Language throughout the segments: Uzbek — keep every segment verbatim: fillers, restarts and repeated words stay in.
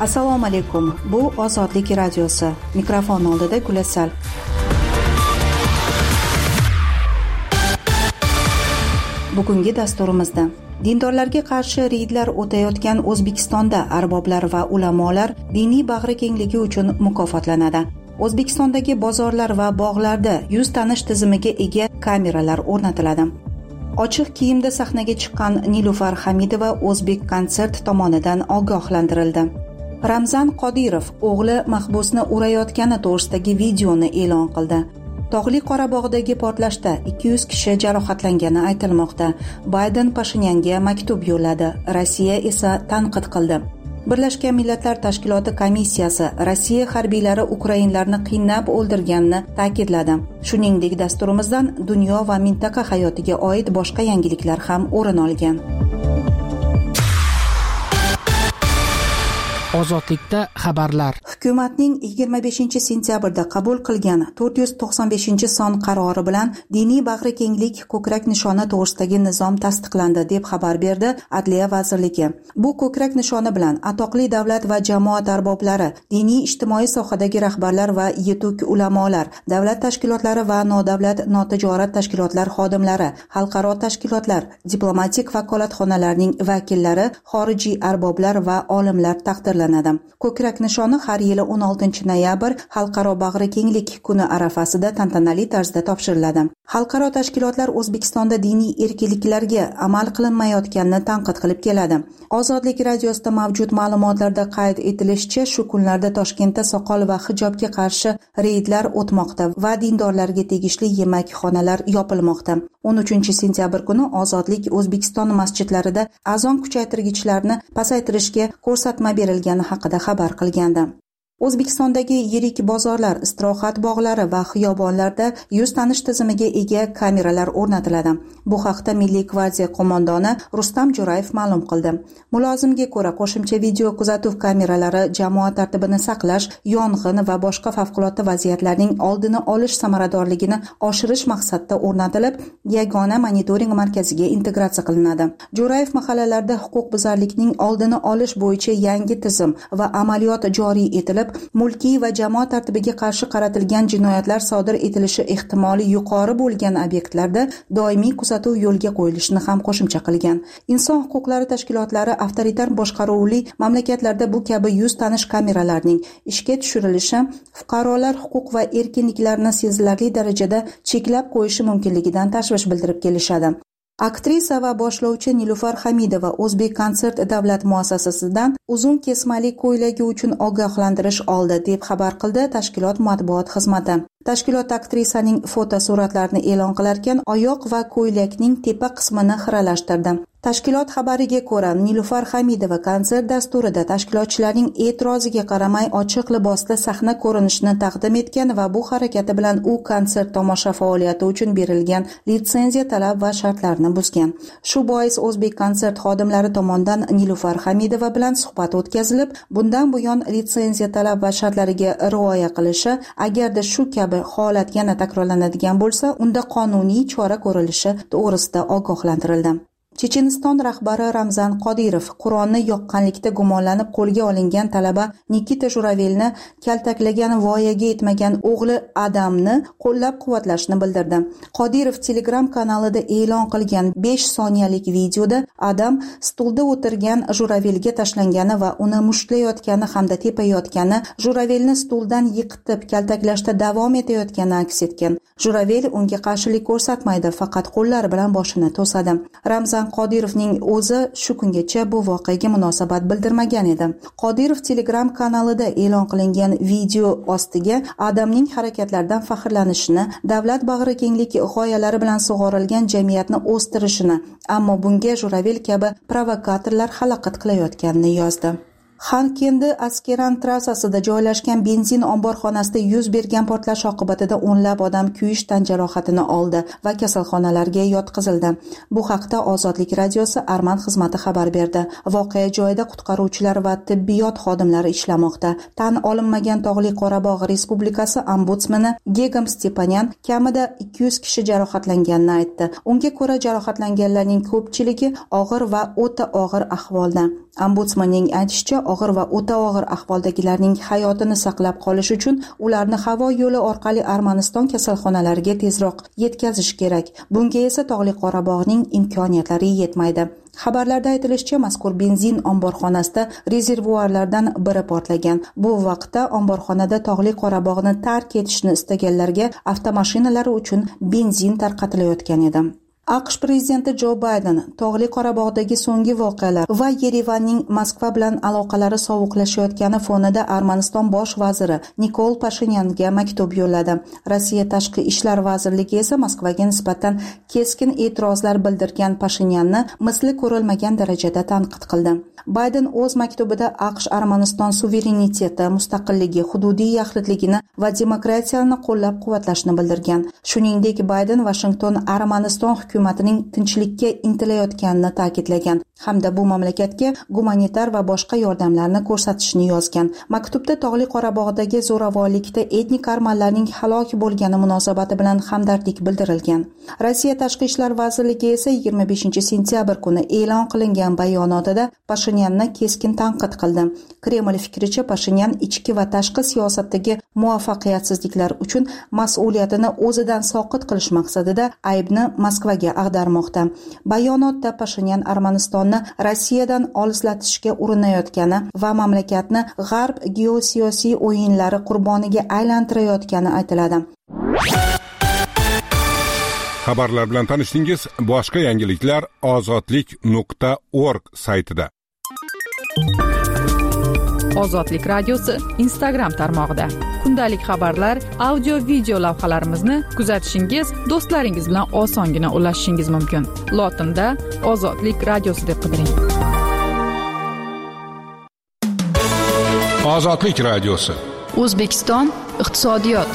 Assalomu alaykum. Bu Ozodlik radiosi. Mikrofon oldida Gulasal. Bugungi dasturimizda dindorlarga qarshi reydlar o'tayotgan O'zbekistonda arboblar va ulamolar diniy bag'rikengligi uchun mukofotlanadi. O'zbekistondagi bozorlar va bog'larda yuz tanish tizimiga ega kameralar o'rnatiladi. Ochiq kiyimda sahnaga chiqqan Nilufar Hamidova O'zbek konsert tomonidan ogohlantirildi. Ramzan Qodirov o'g'li mahbusni urayotgani to'g'risidagi videoni e'lon qildi. Tog'li Qorabog'dagi portlashda ikki yuz kishi jarohatlangani aytilmoqda. Bayden Pashinyanga maktub yo'lladi, Rossiya esa tanqid qildi. Birlashgan Millatlar Tashkiloti komissiyasi Rossiya harbiylari ukrainlarni qiynab o'ldirganini ta'kidladi. Shuningdek, dasturimizdan dunyo va mintaqa hayotiga oid boshqa yangiliklar ham o'rin olgan. Ozodlikda xabarlar. Hukumatning yigirma beshinchi sentyabrda qabul qilgan to'rt yuz to'qson beshinchi son qarori bilan diniy bag'rikenglik ko'krak nishoni to'g'risidagi nizom tasdiqlandi deb xabar berdi Adliya vazirligi. Bu ko'krak nishoni bilan atoqli davlat va jamoat arboblari, diniy ijtimoiy sohadagi rahbarlar va yetuk ulamolar, davlat tashkilotlari va nodavlat notijorat tashkilotlar xodimlari, xalqaro tashkilotlar, diplomatik vakolatxonalarning vakillari, xorijiy arboblar va olimlar taqdirlanadi. Ko'krak nishoni har yili o'n oltinchi noyabr Xalqaro bag'rikenglik kuni arafasida tantanali tarzda topshiriladi. Xalqaro tashkilotlar O'zbekistonda diniy erkinliklarga amal qilinmayotganini tanqid qilib keladi. Ozodlik radiosida mavjud ma'lumotlarda qayd etilishicha, shu kunlarda Toshkentda soqol va hijobga qarshi reydlar o'tmoqda va dindorlarga tegishli yemakxonalar yopilmoqda. o'n uchinchi sentyabr kuni Ozodlik O'zbekiston masjidlarida azon kuchaytirgichlarni pasaytirishga ko'rsatma berilgani haqida xabar qilgandi. O'zbekistondagi yirik bozorlar, istirohat bog'lari va xiyobonlarda yuz tanish tizimiga ega kameralar o'rnatiladi. Bu haqda Milliy gvardiya qo'mondoni Rustam Jo'rayev ma'lum qildi. Mulozimga ko'ra, qo'shimcha video kuzatuv kameralari jamoat tartibini saqlash, yong'in va boshqa favqulodda vaziyatlarning oldini olish samaradorligini oshirish maqsadida o'rnatilib, yagona monitoring markaziga integratsiya qilinadi. Jo'rayev mahallalarda huquqbuzarlikning oldini olish bo'yicha yangi tizim va amaliyot joriy etilib, mulkiy va jamoat tartibiga qarshi qaratilgan jinoyatlar sodir etilishi ehtimoli yuqori bo'lgan obyektlarda doimiy kuzatuv yo'lga qo'yilishini ham qo'shimcha qilgan. Inson huquqlari tashkilotlari avtoritar boshqaruvli mamlakatlarda bu kabi yuz tanish kameralarning ishga tushirilishi fuqarolar huquq va erkinliklarini sezilarli darajada cheklab qo'yishi mumkinligidan tashvish bildirib kelishadi. Aktrisa va boshlovchi Nilufar Hamidova O'zbek konsert davlat muassasasidan uzun kesmali ko'ylagi uchun ogohlantirish oldi deb xabar qildi tashkilot matbuot xizmati. Tashkilot aktrisaning fotosuratlarini e'lon qilarkan, oyoq va ko'ylakning tepa qismini xiralashtirdi. Tashkilot xabariga ko'ra, Nilufar Hamidova konsert dasturida tashkilotchilarning e'tiroziga qaramay ochiq libosda sahna ko'rinishini taqdim etgan va bu harakati bilan u konsert tomosha faoliyati uchun berilgan litsenziya talab va shartlarini buzgan. Shu bois O'zbek konsert xodimlari tomonidan Nilufar Hamidova bilan suhbat o'tkazilib, bundan buyon litsenziya talab va shartlariga rioya qilishi, agarda shu kabi holat yana takrorlanadigan bo'lsa, unda qonuniy chora ko'rilishi to'g'risida ogohlantirildi. Checheniston rahbari Ramzan Qodirov Qur'onni yoqqanlikda gumonlanib qo'lga olingan talaba Nikita Juravelni kaltaklagan voyaga yetmagan o'g'li Adamni qo'llab-quvvatlashni bildirdi. Qodirov Telegram kanalida e'lon qilgan besh soniyalik videoda Adam stulda o'tirgan Juravelga tashlangani va uni mushtlayotgani hamda tepayotgani, Juravelni stuldan yiqitib kaltaklashda davom etayotgani aks etgan. Juravel unga qarshilik ko'rsatmaydi, faqat qo'llari bilan boshini to'sadi. Ramzan Qodirovning o'zi shu kungacha bu voqeaga munosabat bildirmagan edi. Qodirov Telegram kanalida e'lon qilingan video ostiga Adamning harakatlaridan faxrlanishini, davlat bag'rikenglik g'oyalari bilan sug'orilgan jamiyatni o'stirishini, ammo bunga Juravel kabi provokatorlar xalaqit qilayotganini yozdi. Xankendi Askeran trassasida joylashgan benzin omborxonasida yuz bergan portlash oqibatida o'nlab odam kuyish tan jarohatini oldi va kasalxonalarga yotqizildi. Bu haqda Ozodlik radiosi Arman xizmati xabar berdi. Voqea joyida qutqaruvchilar va tibbiyot xodimlari ishlamoqda. Tan olinmagan Tog'li Qorabog' Respublikasi ombudsmani Gegam Stepanyan kamida ikki yuz kishi jarohatlanganini aytdi. Unga ko'ra jarohatlanganlarning ko'pchiligi og'ir va o'ta og'ir ahvolda. Ombudsmanning aytishicha, og'ir va o'ta og'ir ahvoldagilarning hayotini saqlab qolish uchun ularni havo yo'li orqali Armaniston kasalxonalariga tezroq yetkazish kerak. Bunga esa Tog'li Qorabog'ning imkoniyatlari yetmaydi. Xabarlarda aytilishicha, mazkur benzin omborxonasida rezervuarlardan biri portlagan. Bu vaqtda omborxonada Tog'li Qorabog'ni tark etishni istaganlarga avtomashinalari uchun benzin tarqatilayotgan edi. AQSh prezidenti Jo Bayden Tog'li Qorabog'dagi so'nggi voqealar va Yerevanning Moskva bilan aloqalari sovuqlashayotgani fonida Armaniston bosh vaziri Nikol Pashinyanga maktub yo'lladi. Rossiya tashqi ishlar vazirligi esa Moskvaga nisbatan keskin e'tirozlar bildirgan Pashinyanni misli ko'rilmagan darajada tanqid qildi. Bayden o'z maktubida AQSh Armaniston suvereniteti, mustaqilligi, hududiy yaxlitligini va demokratiyani qo'llab-quvvatlashni bildirgan. Shuningdek, Bayden Washington Armaniston hukumatining tinchlikka intilayotganini ta'kidlagan hamda bu mamlakatga gumanitar va boshqa yordamlarni ko'rsatishni yozgan. Maktubda Tog'li Qorabog'dagi zo'ravonlikda etnik armanlarning halok bo'lgani munosabati bilan hamdardlik bildirilgan. Rossiya tashqi ishlar vazirligi esa yigirma beshinchi sentyabr kuni e'lon qilingan bayonotida Pashinyanni keskin tanqid qildi. Kreml fikricha, Pashinyan ichki va tashqi siyosatdagi muvaffaqiyatsizliklar uchun mas'uliyatini o'zidan soqit qilish maqsadida aybni Moskvaga ag'darmoqda. Bayonotda Pashinyan Armanistonni Rossiyadan olislatishga urinayotgani va mamlakatni G'arb geosiyosiy o'yinlari qurboniga aylantirayotgani aytiladi. Xabarlar bilan tanishdingiz. Boshqa yangiliklar ozodlik nuqta org saytida. Ozodlik radiosi Instagram tarmog'ida. Kundalik xabarlar, audio, video lavhalarimizni kuzatishingiz, do'stlaringiz bilan osongina ulashishingiz mumkin. Lotinda Ozodlik radiosi deb qidiring. Ozodlik radiosi. O'zbekiston iqtisodiyot.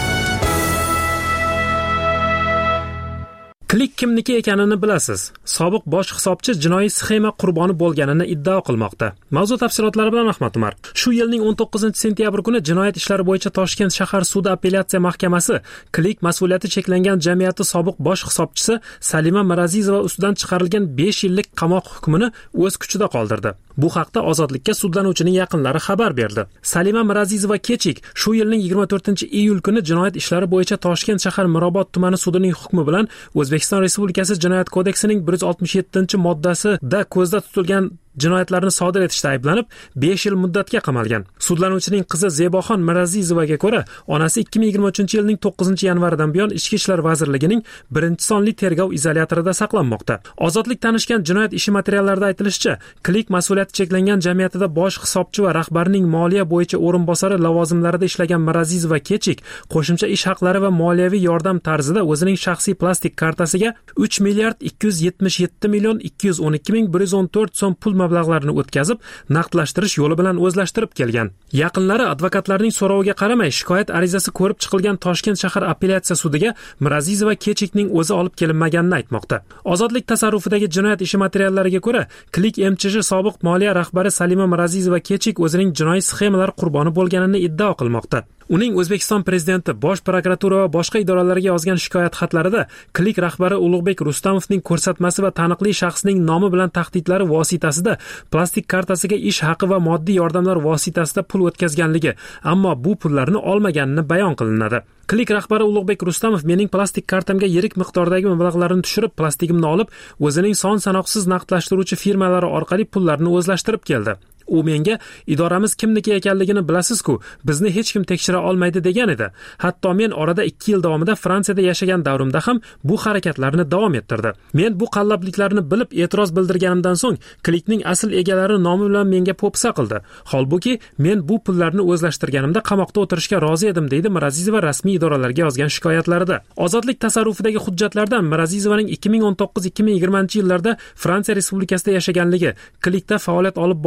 Klik kimniki ekanini bilasiz. Sobiq bosh hisobchi jinoiy sxema qurboni bo'lganini iddao qilmoqda. Mavzu tafsilotlari bilan Ahmad Umar. Shu yilning o'n to'qqizinchi sentyabr kuni jinoyat ishlari bo'yicha Toshkent shahar sudi apellyatsiya mahkamasi Klik mas'uliyati cheklangan jamiyati sobiq bosh hisobchisi Salima Mirazizova ustidan chiqarilgan besh yillik qamoq hukmini o'z kuchida qoldirdi. Bu haqda Ozodlikka sudlanuvchining yaqinlari xabar berdi. Salima Mirazizova kechik shu yilning yigirma to'rtinchi iyul kuni jinoyat ishlari bo'yicha Toshkent shahar Mirobod tumani sudining hukmi bilan O'zbekiston Respublikasi Jinoyat kodeksining bir yuz oltmish yettinchi moddasida ko'zda tutilgan jinoyatlarni sodir etishda ayblanib besh yil muddatga qamalgan. Sudlanuvchining qizi Zeboxon Mirazizovaga ko'ra, onasi ikki ming yigirma uchinchi yilning to'qqizinchi yanvaridan buyon Ichki ishlar vazirligining birinchi sonli tergov izolyatorida saqlanmoqda. Ozodlik tanishgan jinoyat ishi materiallarida aytilishicha, Klik mas'uliyati cheklangan jamiyatida bosh hisobchi va rahbarining moliya bo'yicha o'rinbosari lavozimlarida ishlagan Mirazizova kechik qo'shimcha ish haqlari va moliyaviy yordam tarzida o'zining shaxsiy plastik kartasiga uch milliard ikki yuz yetmish yetti million ikki yuz o'n ikki ming bir yuz o'n to'rt so'm pul mablag'larini o'tkazib, naqdlashtirish yo'li bilan o'zlashtirib kelgan. Yaqinlari advokatlarning so'roviga qaramay shikoyat arizasi ko'rib chiqilgan Toshkent shahar apellyatsiya sudiga Mirazizova kechikning o'zi olib kelinmaganini aytmoqda. Ozodlik tasarrufidagi jinoyat ishi materiallariga ko'ra, Klik M Ch J sobiq moliya rahbari Salima Mirazizova kechik o'zining jinoiy sxemalar qurboni bo'lganini iddao qilmoqda. Uning O'zbekiston prezidenti, bosh prokuratura va boshqa idoralarga yozgan shikoyat xatlarida Klik rahbari Ulug'bek Rustamovning ko'rsatmasi va taniqli shaxsning nomi bilan tahdidlari vositasida plastik kartasiga ish haqi va moddiy yordamlar vositasida pul o'tkazganligi, ammo bu pullarni olmaganini bayon qilinadi. Klik rahbari Ulug'bek Rustamov mening plastik kartamga yirik miqdordagi mablag'larni tushirib, plastigimni olib, o'zining son sanoqsiz naqdlashtiruvchi firmalari orqali pullarni o'zlashtirib keldi. U menga idoramiz kimniki ekanligini bilasiz-ku, bizni hech kim tekshira olmaydi degan edi. Hatto men orada ikki yil davomida Fransiyada yashagan davrimda ham bu harakatlarni davom ettirdi. Men bu qallobliklarni bilib e'tiroz bildirganimdan so'ng Klikning asl egalari nomi bilan menga po'pisa qildi. Holbuki men bu pullarni o'zlashtirganimda qamoqda o'tirishga rozi edim, deydi Mirazizova rasmiy idoralarga yozgan shikoyatlarida. Ozodlik tasarrufidagi hujjatlardan Mirazizovaning ikki ming o'n to'qqiz ikki ming yigirmanchi yillarda Fransiya Respublikasida yashaganligi, Klikda faoliyat olib bormagani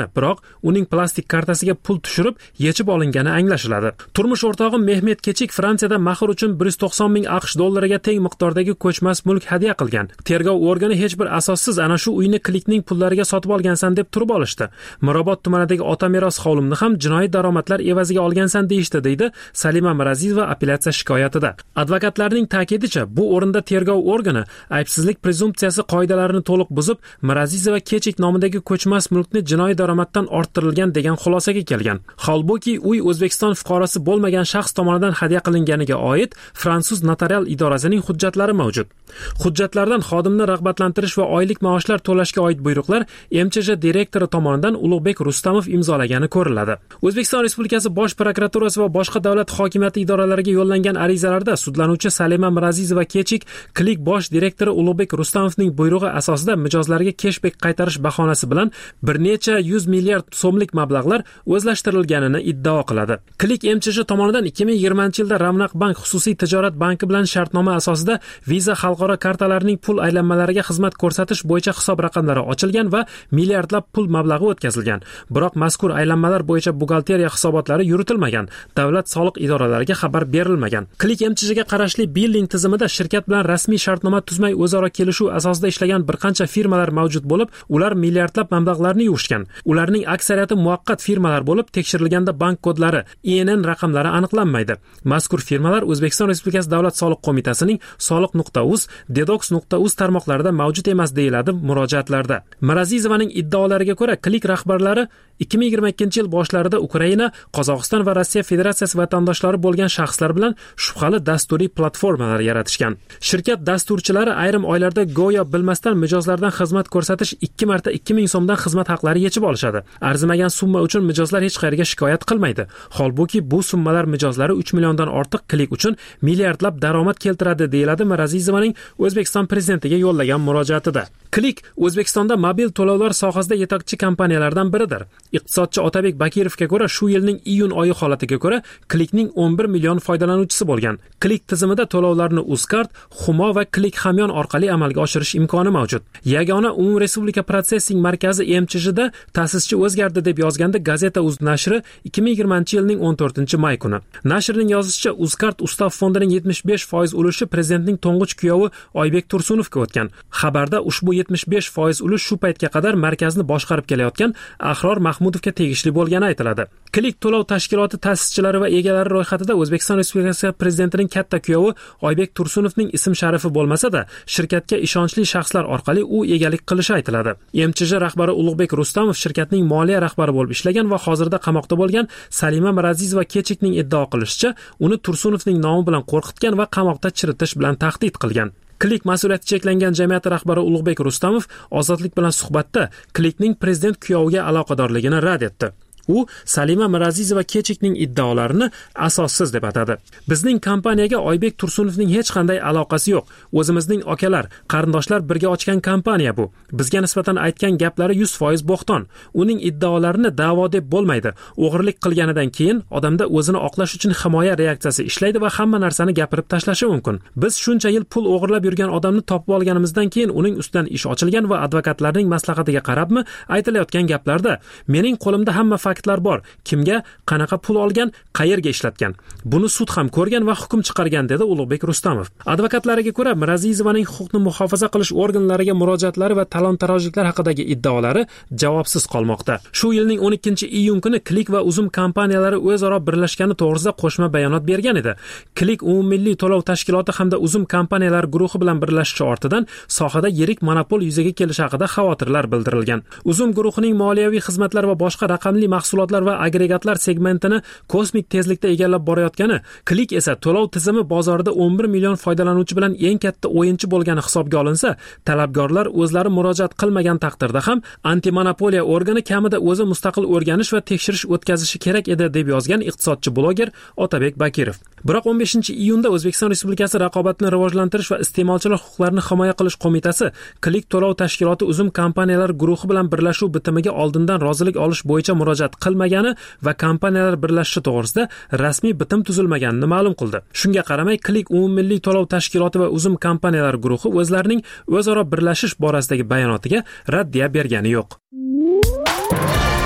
biroq uning plastik kartasiga pul tushirib yechib olingani anglashiladi. Turmush o'rtog'im Mehmet Kechik Fransiyada mahor uchun bir yuz to'qson ming AQSh dollariga teng miqdordagi ko'chmas mulk hadya qilgan. Tergov organi hech bir asossiz ana shu uyni Klikning pullariga sotib olgansan deb turib olishdi. Mirobod tumanidagi ota meros hovlimni ham jinoiy daromadlar evaziga olgansan deyishdi, deydi Salima Mirazizova apellyatsiya shikoyatida. Advokatlarning ta'kidicha, bu o'rinda tergov organi aybsizlik prezumpsiyasi qoidalarini to'liq buzib, Mirazizova Kechik nomidagi ko'chmas mulkni jinoiy daromaddan orttirilgan degan xulosaga kelgan. Holbuki uy O'zbekiston fuqarosi bo'lmagan shaxs tomonidan hadya qilinganiga oid fransuz notarial idorasining hujjatlari mavjud. Hujjatlardan xodimni rag'batlantirish va oylik maoshlar to'lashga oid buyruqlar M Ch J direktori tomonidan Ulug'bek Rustamov imzolagani ko'riladi. O'zbekiston Respublikasi Bosh prokuraturasi va boshqa davlat hokimiyati idoralariga yo'llangan arizalarda sudlanuvchi Salima Mirazizova Kechik Klik bosh direktori Ulug'bek Rustamovning buyrug'i asosida mijozlarga cashback qaytarish bahonasi bilan bir necha yuz milliard so'mlik mablag'lar o'zlashtirilganini iddao qiladi. Klik M Ch J tomonidan ikki ming yigirmanchi yilda Ramnaq Bank xususiy tijorat banki bilan shartnoma asosida Visa xalqaro kartalarining pul aylanmalariga xizmat ko'rsatish bo'yicha hisob raqamlari ochilgan va milliardlab pul mablag'i o'tkazilgan. Biroq mazkur aylanmalar bo'yicha buxgalteriya hisobotlari yuritilmagan, davlat soliq idoralariga xabar berilmagan. Klik M Ch J ga qarashli billing tizimida shirkat bilan rasmiy shartnoma tuzmay o'zaro kelishuv asosida ishlagan bir qancha firmalar mavjud bo'lib, ular milliardlab mablag'larni yuvishgan. Ularning aksariyati muvaqqat firmalar bo'lib, tekshirilganda bank kodlari, I N N raqamlari aniqlanmaydi. Mazkur firmalar O'zbekiston Respublikasi Davlat soliq qo'mitasining soliq.uz, dedox.uz tarmoqlarida mavjud emas deyiladi murojaatlarda. Mirazizovaning iddaolariga ko'ra, Klik rahbarlari ikki ming yigirma ikkinchi yil boshlarida Ukraina, Qozog'iston va Rossiya Federatsiyasi vatandoshlari bo'lgan shaxslar bilan shubhali dasturiy platformalar yaratishgan. Shirkat dasturchilari ayrim oylarda go'yo bilmasdan mijozlardan xizmat ko'rsatish ikki marta ikki ming so'mdan xizmat haqlari yechib olishadi. Arzimagan summa uchun mijozlar hech qayerga shikoyat qilmaydi. Holbuki bu summalar mijozlari uch milliondan ortiq Klik uchun milliardlab daromad keltiradi, deyiladi Mirazizovaning O'zbekiston prezidentiga yo'llagan murojaatida. Klik O'zbekistonda mobil to'lovlar sohasida yetakchi kompaniyalardan biridir. Iqtisodchi Otabek Bakirovga ko'ra, shu yilning iyun oyi holatiga ko'ra Klikning o'n bir million foydalanuvchisi bo'lgan. Klik tizimida to'lovlarni Uzkart, Humo va Klik hamyon orqali amalga oshirish imkoni mavjud. Yagona umumrespublika protsessing markazi M Ch J da ta'sischi o'zgardi deb yozganda Gazeta Uz nashri ikki ming yigirmanchi yilning o'n to'rtinchi may kuni. Nashrning yozishicha, Uzkart Ustav fondining yetmish besh foiz ulushi prezidentning to'ng'ich kuyovi Oybek Tursunovga o'tgan. Xabarda ushbu yetmish besh foiz ulush shu paytga qadar markazni boshqarib kelayotgan Ahror Mahmudovga tegishli bo'lgani aytiladi. Klik to'lov tashkiloti ta'sischilari va egalari ro'yxatida O'zbekiston Respublikasi prezidentining katta kuyovi Oybek Tursunovning ism sharifi bo'lmasa-da, shirkatga ishonchli shaxslar orqali u egalik qilishi aytiladi. M Ch J rahbari Ulug'bek Rustamov shirkatning moliya rahbari bo'lib ishlagan va hozirda qamoqda bo'lgan Salima Mirazizova Kechikning iddao qilishicha, uni Tursunovning nomi bilan qo'rqitgan va qamoqda chiritish bilan tahdid qilgan. Klik mas'uliyati cheklangan jamiyati rahbari Ulug'bek Rustamov Ozodlik bilan suhbatda Klikning prezident kuyoviga aloqadorligini rad etdi. U Salima Mirazizova Kechikning iddaolarini asossiz deb atadi. Bizning kompaniyaga Oybek Tursunovning hech qanday aloqasi yo'q. O'zimizning okalar, qarindoshlar birga ochgan kompaniya bu. Bizga nisbatan aytgan gaplari yuz foiz bo'xton. Uning iddaolarini da'vo deb bo'lmaydi. O'g'irlik qilganidan keyin odamda o'zini oqlash uchun himoya reaksiyasi ishlaydi va hamma narsani gapirib tashlashi mumkin. Biz shuncha yil pul o'g'irlab yurgan odamni topib olganimizdan keyin uning ustidan ish ochilgan va advokatlarning maslahatiga qarabmi aytilayotgan gaplarda mening qo'limda hamma faktlar bor. Kimga, qanaqa pul olgan, qayerga ishlatgan. Buni sud ham ko'rgan va hukm chiqargan, dedi Ulug'bek Rustamov. Advokatlariga ko'ra, Mirazizovaning huquqni muhofaza qilish organlariga murojaatlari va talon-tarojliklar haqidagi iddaolari javobsiz qolmoqda. Shu yilning o'n ikkinchi iyun kuni Klik va Uzum kompaniyalari o'zaro birlashgani to'g'risida qo'shma bayonot bergan edi. Klik umummilliy to'lov tashkiloti hamda Uzum kompaniyalari guruhi bilan birlashishi ortidan sohada yirik monopol yuzaga kelishi haqida xavotirlar bildirilgan. Uzum guruhining moliyaviy xizmatlar va boshqa raqamli mahsulotlar va agregatlar segmentini kosmik tezlikda egallab borayotgani, Klik esa to'lov tizimi bozorida o'n bir million foydalanuvchi bilan eng katta o'yinchi bo'lgani hisobga olinsa, talabgorlar o'zlari murojaat qilmagan taqdirda ham antimonopoliya organi kamida o'zi mustaqil o'rganish va tekshirish o'tkazishi kerak edi, deb yozgan iqtisodchi bloger Otabek Bakirov. Biroq o'n beshinchi iyunda O'zbekiston Respublikasi Raqobatni rivojlantirish va iste'molchilar huquqlarini himoya qilish qo'mitasi Klik to'lov tashkiloti Uzum kompaniyalari guruhi bilan birlashuv bitimiga oldindan rozilik olish bo'yicha murojaat qilmagani va kompaniyalar birlashishi to'g'risida rasmiy bitim tuzilmaganini ma'lum qildi. Shunga qaramay, Klik umummilliy to'lov tashkiloti va Uzum kompaniyalari guruhi o'zlarining o'zaro birlashish borasidagi bayonotiga raddiya bergani yo'q.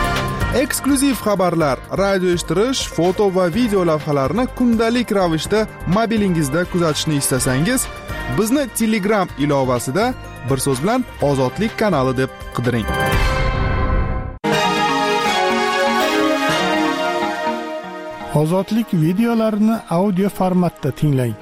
Eksklyuziv xabarlar, radio eshittirish, foto va video lavhalarni kundalik ravishda mobilingizda kuzatishni istasangiz, bizni Telegram ilovasida bir so'z bilan Ozodlik kanali deb qidiring. Ozodlik videolarini audio formatda tinglang.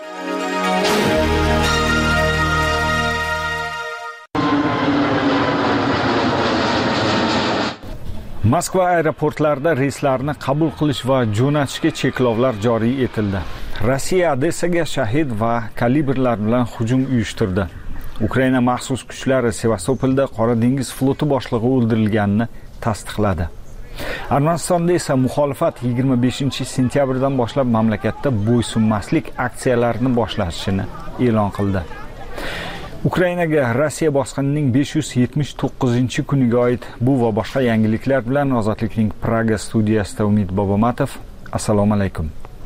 Moskva aeroportlarida reyslarni qabul qilish va jo'natishga cheklovlar joriy etildi. Rossiya Odessaga shahid va kalibrlar bilan hujum uyushtirdi. Ukraina maxsus kuchlari Sevastopolda Qora dengiz floti boshlig'i o'ldirilganini tasdiqladi. Armanistonda esa muxolifat yigirma beshinchi sentyabrdan boshlab mamlakatda bo'ysunmaslik aksiyalarini boshlashini e'lon qildi. Ukrainaga Rossiya bosqinining besh yuz yetmish to'qqizinchi kuniga oid bu va boshqa yangiliklar bilan Ozodlikning Praga studiyasida Umid Bobomatov. Assalomu alaykum.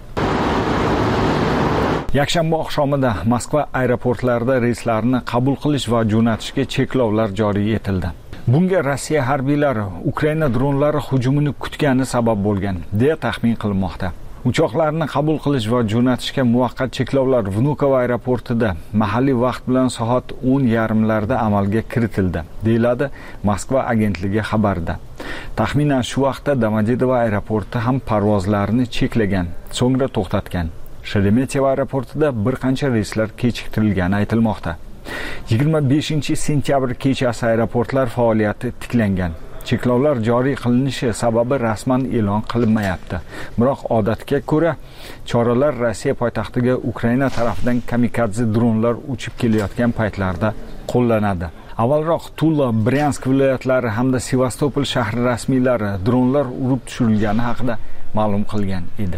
Yakshanba oqshomida Moskva aeroportlarida reyslarni qabul qilish va jo'natishga cheklovlar joriy etildi. Bunga Rossiya harbiylari Ukraina dronlari hujumini kutgani sabab bo'lgan, deya taxmin qilinmoqda. Uchoqlarni qabul qilish va jo'natishga muvaqqat cheklovlar Vnukovo aeroportida mahalliy vaqt bilan soat o'n yarimlarda amalga kiritildi, deyiladi Moskva agentligi xabarida. Taxminan shu vaqtda Domodedovo aeroporti ham parvozlarni cheklagan, so'ngra to'xtatgan. Sheremetyevo aeroportida bir qancha reyslar kechiktirilgani aytilmoqda. yigirma beshinchi sentyabr kechasi aeroportlar faoliyati tiklangan. Cheklovlar joriy qilinishi sababi rasman e'lon qilinmayapti. Biroq odatga ko'ra, choralar Rossiya poytaxtiga Ukraina tarafidan kamikadze dronlar uchib kelayotgan paytlarda qo'llanadi. Avvalroq Tula, Bryansk viloyatlari hamda Sevastopol shahri rasmiylari dronlar urib tushirilgani haqida ma'lum qilgan edi.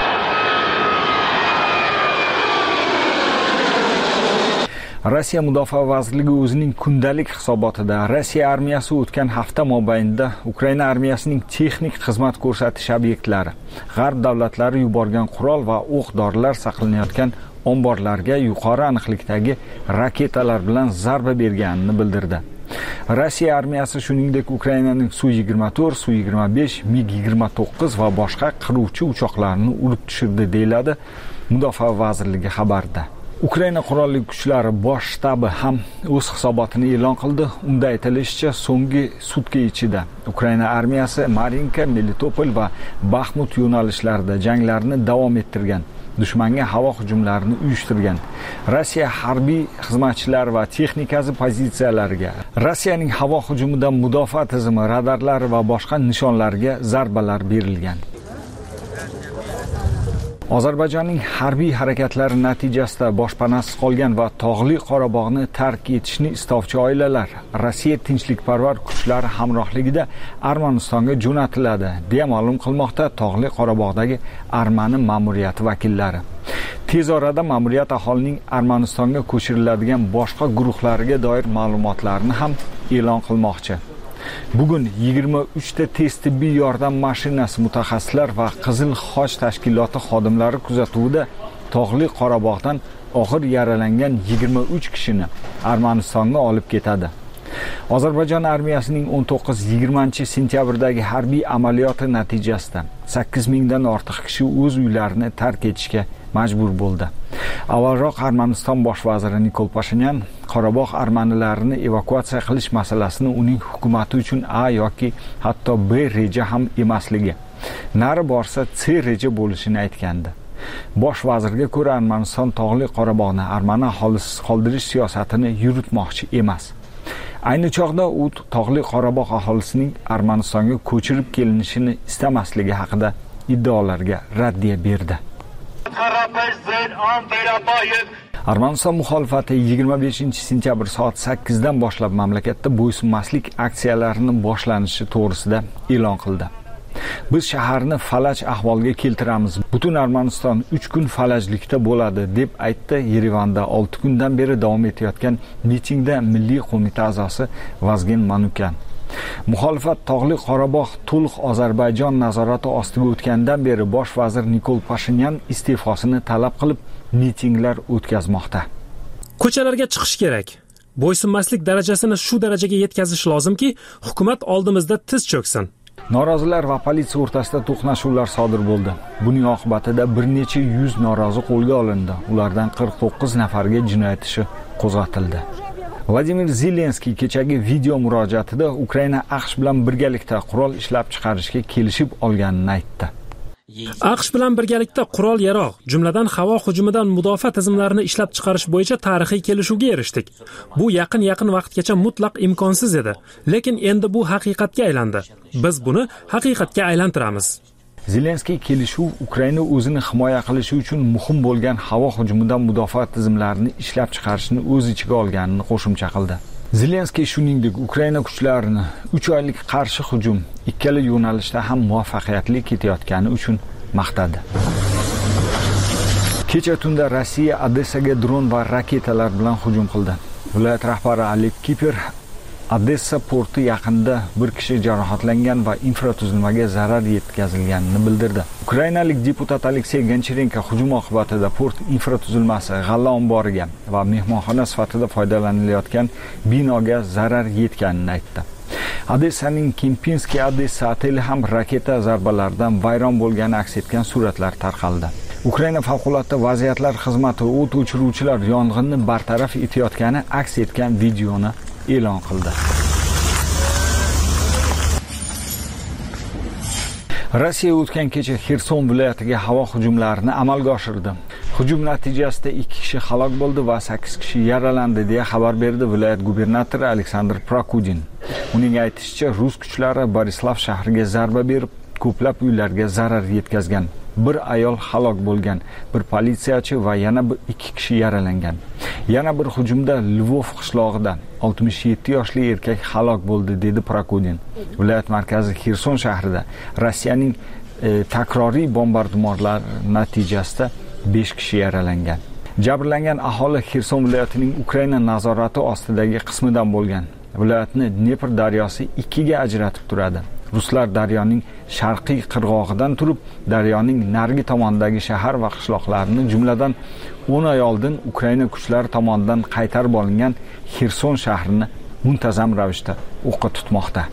Rossiya Mudofaa vazirligi o'zining kundalik hisobotida Rossiya armiyasi o'tgan hafta mobaynida Ukraina armiyasining texnik xizmat ko'rsatish obyektlari, G'arb davlatlari yuborgan qurol va o'q-dorilar saqlanayotgan omborlarga yuqori aniqlikdagi raketalar bilan zarba berganini bildirdi. Rossiya armiyasi shuningdek Ukrainaning Su yigirma to'rt, Su yigirma besh, mig yigirma to'qqiz va boshqa qiruvchi uchoqlarini urib tushirdi, deyiladi Mudofaa vazirligi xabarida. Ukraina qurolli kuchlari bosh shtabi ham o'z hisobotini e'lon qildi. Unda aytilishicha, so'nggi sutka ichida Ukraina armiyasi Marinka, Melitopol va Baxmut yo'nalishlarida janglarni davom ettirgan, dushmanga havo hujumlarini uyushtirgan. Rossiya harbiy xizmatchilari va texnikasi pozitsiyalariga, Rossiyaning havo hujumidan mudofaa tizimi, radarlari va boshqa nishonlarga zarbalar berilgan. Ozarbayjonning harbiy harakatlari natijasida boshpanasiz qolgan va tog'li Qorabog'ni tark etishni istovchi oilalar Rossiya tinchlikparvar kuchlari hamrohligida Armanistonga jo'natiladi, deya ma'lum qilmoqda tog'li Qorabog'dagi Armani ma'muriyati vakillari. Tez orada ma'muriyat aholining Armanistonga ko'chiriladigan boshqa guruhlariga doir ma'lumotlarni ham e'lon qilmoqchi. Bugun yigirma uchta tez tibbiy yordam mashinasi mutaxassislar va Qizil Xoch tashkiloti xodimlari kuzatuvida tog'li Qorabog'dan og'ir yaralangan yigirma uch kishini Armanistonga olib ketadi. Ozarbayjon armiyasining o'n to'qqiz yigirmanchi sentyabrdagi harbiy amaliyoti natijasida sakkiz mingdan ortiq kishi o'z uylarini tark etishga majbur bo'ldi. Avvalroq Armaniston bosh vaziri Nikol Pashinyan Qorabog' armanilarini evakuatsiya qilish masalasini uning hukumati uchun A yoki hatto B reja ham emasligi, nari borsa C reja bo'lishini aytgandi. Bosh vazirga ko'ra, Armaniston tog'li Qorabog'ni armani aholisiz qoldirish siyosatini yuritmoqchi emas. Ayni chog'da u tog'li Qorabog' aholisining Armanistonga ko'chirib kelinishini istamasligi haqida iddaolarga raddiya berdi. Armaniston muxolifati yigirma beshinchi sentyabr soat sakkizdan boshlab mamlakatda bo'ysunmaslik aksiyalarini boshlanishi to'g'risida e'lon qildi. Biz shaharni falaj ahvolga keltiramiz. Butun Armaniston uch kun falajlikda bo'ladi, deb aytdi Yerevanda olti kundan beri davom etayotgan mitingda Milliy qo'mita a'zosi Vazgen Manukan. Muxolifat tog'li Qorabog' to'liq Ozarbayjon nazorati ostiga o'tgandan beri bosh vazir Nikol Pashinyan iste'fosini talab qilib mitinglar o'tkazmoqda. Ko'chalarga chiqish kerak. Bo'ysunmaslik darajasini shu darajaga yetkazish lozimki, hukumat oldimizda tiz cho'ksin. Norozilar va politsiya o'rtasida to'qnashuvlar sodir bo'ldi. Buning oqibatida bir necha yuz norozi qo'lga olindi. Ulardan qirq to'qqiz nafarga jinoyat ishi qo'zg'atildi. Vladimir Zelenskiy kechagi video murojaatida Ukraina AQSh bilan birgalikda qurol ishlab chiqarishga kelishib olganini aytdi. AQSh bilan birgalikda qurol-yarog', jumladan havo hujumidan mudofaa tizimlarini ishlab chiqarish bo'yicha tarixiy kelishuvga erishdik. Bu yaqin-yaqin vaqtgacha mutlaq imkonsiz edi, lekin endi bu haqiqatga aylandi. Biz buni haqiqatga aylantiramiz. Zelenskiy kelishuv Ukraina o'zini himoya qilishi uchun muhim bo'lgan havo hujumidan mudofaa tizimlarini ishlab chiqarishni o'z ichiga olganini qo'shimcha qildi. Zelenskiy shuningdek Ukraina kuchlarini uch oylik qarshi hujum ikkala yo'nalishda ham muvaffaqiyatli ketayotgani uchun maqtadi. Kecha tunda Rossiya Odessaga dron va raketalar bilan hujum qildi. Viloyat rahbari Oleg Kiper Odessa porti yaqinida bir kishi jarohatlangan va infratuzilmaga zarar yetkazilganini bildirdi. Ukrainalik deputat Aleksey Goncharenko hujum oqibatida port infratuzilmasi, g'alla omboriga va mehmonxona sifatida foydalanilayotgan binoga zarar yetganini aytdi. Odessaning Kempinskiy Odessa oteli ham raketa zarbalaridan vayron bo'lgani aks etgan suratlar tarqaldi. Ukraina favqulodda vaziyatlar xizmati o't o'chiruvchilar yong'inni bartaraf etayotgani aks etgan videoni e'lon qildi. Rossiya o'tgan kecha Xerson viloyatiga havo hujumlarini amalga oshirdi. Hujum natijasida ikki kishi halok bo'ldi va sakkiz kishi yaralandi deya xabar berdi viloyat gubernatori Aleksandr Prokudin. Uning aytishicha, rus kuchlari Borislav shahriga zarba berib, ko'plab uylarga zarar yetkazgan. Bir ayol halok bo'lgan, bir politsiyachi va yana ikki kishi yaralangan. Yana bir hujumda Lvov qishlog'ida oltmish yetti yoshli erkak halok bo'ldi, dedi Prokudin. Viloyat markazi Xerson shahrida Rossiyaning e, takroriy bombardmonlar natijasida besh kishi yaralangan. Jabrlangan aholi Xerson viloyatining Ukraina nazorati ostidagi qismidan bo'lgan. Viloyatni Dnepr daryosi ikkiga ajratib turadi. Ruslar daryoning sharqiy qirg'og'idan turib, daryoning narigi tomonidagi shahar va qishloqlarni, jumladan o'n oy oldin Ukraina kuchlari tomonidan qaytarib olingan Xerson shahrini muntazam ravishda o'qqa tutmoqda.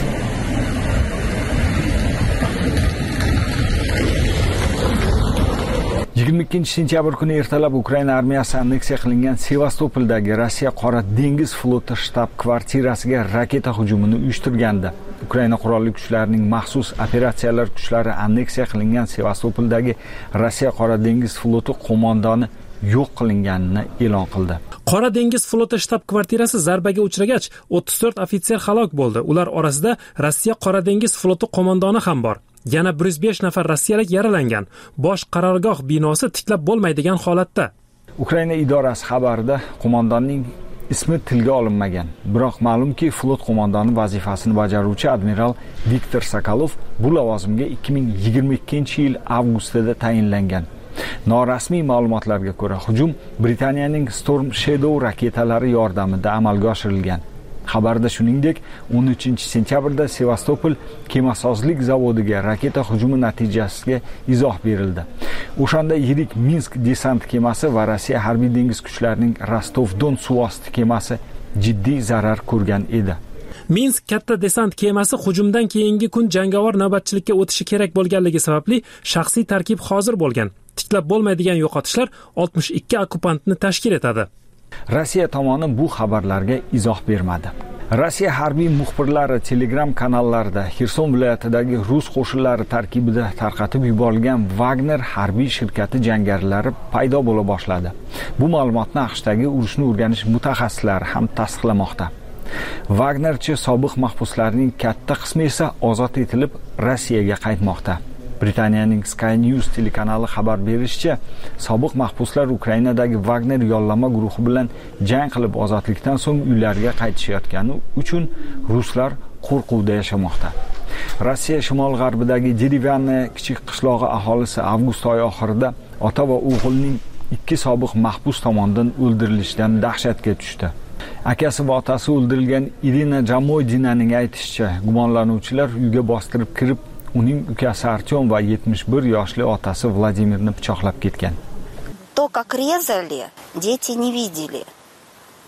yigirma ikkinchi sentyabr kuni ertalab Ukraina armiyasi anneksiya qilingan Sevastopoldagi Rossiya Qora dengiz floti shtab-kvartirasiga raketa hujumini uyushtirgandi. Ukraina qurolli kuchlarining maxsus operatsiyalar kuchlari anneksiya qilingan Sevastopoldagi Rossiya Qora dengiz floti qo'mondoni yo'q qilinganini e'lon qildi. Qora dengiz floti shtab-kvartirasi zarbaga uchragach, o'ttiz to'rt ofitser halok bo'ldi. Ular orasida Rossiya Qora dengiz floti qo'mondoni ham bor. Yana bir yuz besh nafar rossiyalik yaralangan. Bosh qarorgoh binosi tiklab bo'lmaydigan holatda. Ukraina idorasi xabarida qo'mondonning ismi tilga olinmagan. Biroq ma'lumki, flot qo'mondoni vazifasini bajaruvchi admiral Viktor Sokolov bu lavozimga ikki ming yigirma ikkinchi yil avgustida tayinlangan. Norasmiy ma'lumotlarga ko'ra, hujum Britaniyaning Storm Shadow raketalari yordamida amalga oshirilgan. Xabarda shuningdek, o'n uchinchi sentyabrda Sevastopol kemasozlik zavodiga raketa hujumi natijasiga izoh berildi. O'shanda yirik Minsk desant kemasi va Rossiya harbiy dengiz kuchlarining Rostov-Don suvosti kemasi jiddiy zarar ko'rgan edi. Minsk katta desant kemasi hujumdan keyingi kun jangovar navbatchilikka o'tishi kerak bo'lganligi sababli shaxsiy tarkib hozir bo'lgan. Tiklab bo'lmaydigan yo'qotishlar oltmish ikki okupantni tashkil etadi. Rossiya tomoni bu xabarlarga izoh bermadi. Rossiya harbiy muxbirlari Telegram kanallarida Xerson viloyatidagi rus qo'shinlari tarkibida tarqatib yuborilgan Wagner harbiy shirkati jangarilari paydo bo'la boshladi. Bu ma'lumotni AQShdagi urushni o'rganish mutaxassislari ham tasdiqlamoqda. Wagnerchi sobiq mahbuslarning katta qismi esa ozod etilib Rossiyaga qaytmoqda. Britaniyaning Sky News telekanali xabar berishicha, sobiq mahbuslar Ukrainadagi Wagner yollama guruhi bilan jang qilib ozodlikdan so'ng uylariga qaytishayotgani uchun ruslar qo'rquvda yashamoqda. Rossiya shimol-g'arbidagi Derevyanna kichik qishlog'i aholisi avgust oyi oxirida ota va o'g'ilning ikki sobiq mahbus tomonidan o'ldirilishidan dahshatga tushdi. Akasi va otasi o'ldirilgan Irina Jamoydinaning aytishicha, gumonlanuvchilar uyga bostirib kirib, uning ukasi Artyom va yetmish bir yoshli otasi Vladimirni pichoqlab ketgan. То, как резали, дети не видели.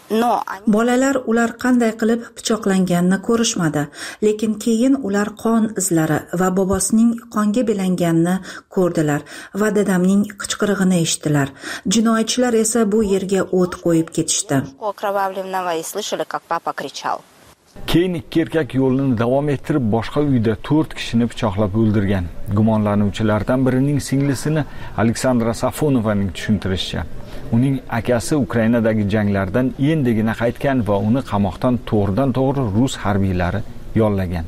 Bolalar ular qanday qilib pichoqlanganini ko'rishmadi, lekin keyin ular qon izlari va bobosining qonga belanganini ko'rdilar va dadamning qichqirig'ini eshitdilar. Jinoyatchilar esa bu yerga o't qo'yib ketishdi. Keyin ikki erkak yo'lini davom ettirib boshqa uyda to'rt kishini pichoqlab o'ldirgan. Gumonlanuvchilardan birining singlisini Aleksandra Safonovaning tushuntirishicha, uning akasi Ukrainadagi janglardan endigina qaytgan va uni qamoqdan to'g'ridan-to'g'ri rus harbiylari yollagan.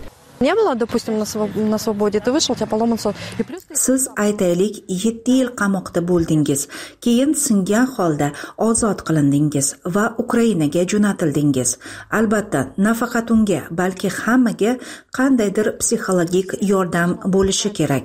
Siz aytaylik yetti yil qamoqda bo'ldingiz, keyin singan holda ozod qilindingiz va Ukrainaga jo'natildingiz. Albatta, nafaqat unga, balki hammaga qandaydir psixologik yordam bo'lishi kerak.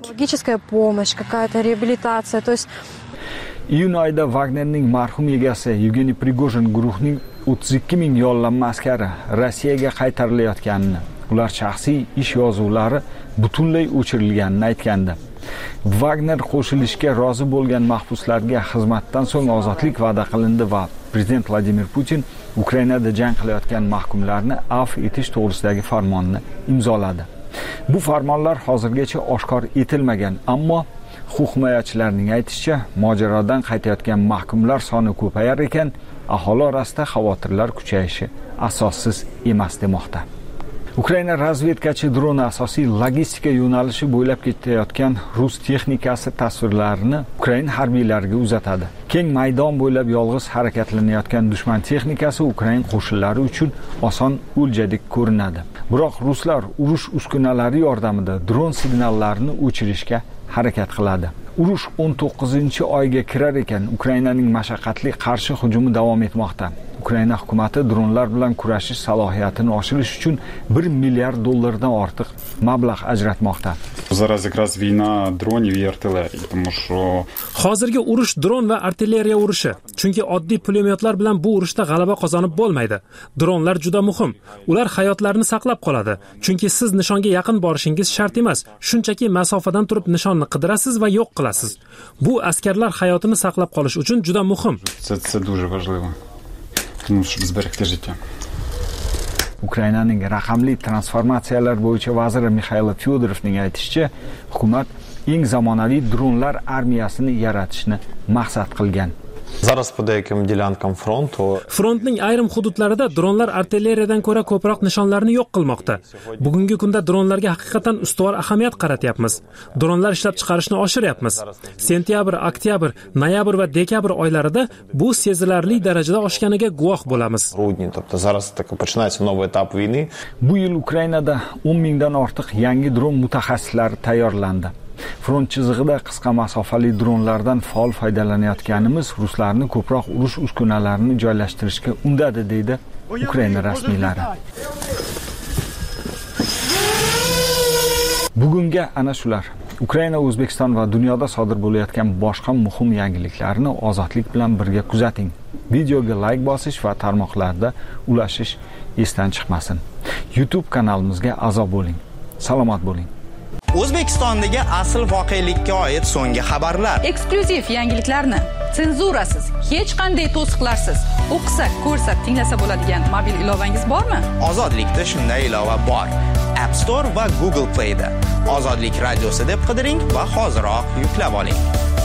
Iyun oyida Wagnerning marhum egasi Yevgeniy Prigojin guruhning o'ttiz ikki ming yollanma askari Rossiyaga qaytarilayotganini, ular shaxsiy ish yozuvlari butunlay o'chirilganini aytgandi. Wagner qo'shilishga rozi bo'lgan mahbuslarga xizmatdan so'ng ozodlik va'da qilindi va prezident Vladimir Putin Ukrainada jang qilayotgan mahkumlarni afv etish to'g'risidagi farmonni imzoladi. Bu farmonlar hozirgacha oshkor etilmagan, ammo huquq himoyachilarning aytishicha, mojarodan qaytayotgan mahkumlar soni ko'payar ekan, aholi orasida xavotirlar kuchayishi asossiz emas demoqda. Ukraina razvedkachi droni asosiy logistika yo'nalishi bo'ylab ketayotgan rus texnikasi tasvirlarini Ukraina harbiylariga uzatadi. Keng maydon bo'ylab yolg'iz harakatlanayotgan dushman texnikasi Ukraina qo'shinlari uchun oson o'ljadek ko'rinadi. Biroq ruslar urush uskunalari yordamida dron signallarini o'chirishga harakat qiladi. Urush o'n to'qqizinchi oyga kirar ekan, Ukrainaning mashaqqatli qarshi hujumi davom etmoqda. Ukraina hukumati dronlar bilan kurashish salohiyatini oshirish uchun bir milliard dollardan ortiq mablag' ajratmoqda. Hozirgi urush dron va artilleriya urushi. Chunki oddiy pulemyotlar bilan bu urushda g'alaba qozonib bo'lmaydi. Dronlar juda muhim. Ular hayotlarni saqlab qoladi. Chunki siz nishonga yaqin borishingiz shart emas. Shunchaki masofadan turib nishonni qidirasiz va yo'q qilasiz. Bu askarlar hayotini saqlab qolish uchun juda muhim. Ukrainaning raqamli transformatsiyalar bo'yicha vaziri Mikhail Fyodorovning aytishicha, hukumat eng zamonaviy dronlar armiyasini yaratishni maqsad qilgan. Frontning ayrim hududlarida dronlar artilleriyadan ko'ra ko'proq nishonlarni yo'q qilmoqda. Bugungi kunda dronlarga haqiqatan ustuvor ahamiyat qaratyapmiz. Dronlar ishlab chiqarishni oshiryapmiz. Sentyabr, oktyabr, noyabr va dekabr oylarida bu sezilarli darajada oshganiga guvoh bo'lamiz. Bu yil Ukrainada o'n mingdan ortiq yangi dron mutaxassislari tayyorlandi. Front chizig'ida qisqa masofali dronlardan faol foydalanayotganimiz ruslarni ko'proq urush uskunalarini joylashtirishga undadi, deydi Ukraina rasmiylari. Bugunga ana shular. Ukraina, O'zbekiston va dunyoda sodir bo'layotgan boshqa muhim yangiliklarni ozodlik bilan birga kuzating. Videoga like bosish va tarmoqlarda ulashish esdan chiqmasin. YouTube kanalimizga a'zo bo'ling. Salomat bo'ling. O'zbekistondagi asl voqelikka oid so'nggi xabarlar, eksklyuziv yangiliklarni senzurasiz, hech qanday to'siqlarsiz o'qisa, ko'rsa, tinglasa bo'ladigan mobil ilovangiz bormi? Ozodlikda shunday ilova bor. App Store va Google Play da Ozodlik radiosi deb qidiring va hoziroq yuklab oling.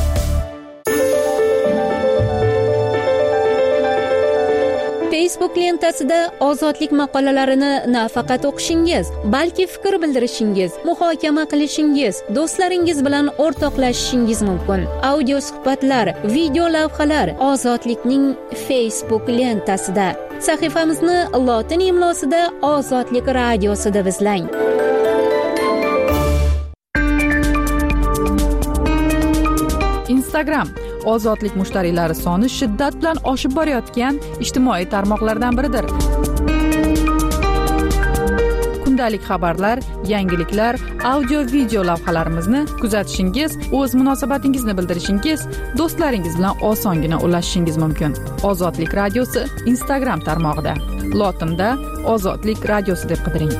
Facebook lentasida ozodlik maqolalarini nafaqat o'qishingiz, balki fikr bildirishingiz, muhokama qilishingiz, do'stlaringiz bilan o'rtoqlashishingiz mumkin. Audio suhbatlar, video lavhalar Ozodlikning Facebook lentasida. Sahifamizni lotin imlosida Ozodlik radiosi deb izlang. Instagram ozodlik mushtariylari soni shiddat bilan oshib borayotgan ijtimoiy tarmoqlardan biridir. Kundalik xabarlar, yangiliklar, audio video lavhalarimizni kuzatishingiz, o'z munosabatingizni bildirishingiz, do'stlaringiz bilan osongina ulashishingiz mumkin. Ozodlik radiosi Instagram tarmog'ida. Lotinda Ozodlik radiosi deb qidiring.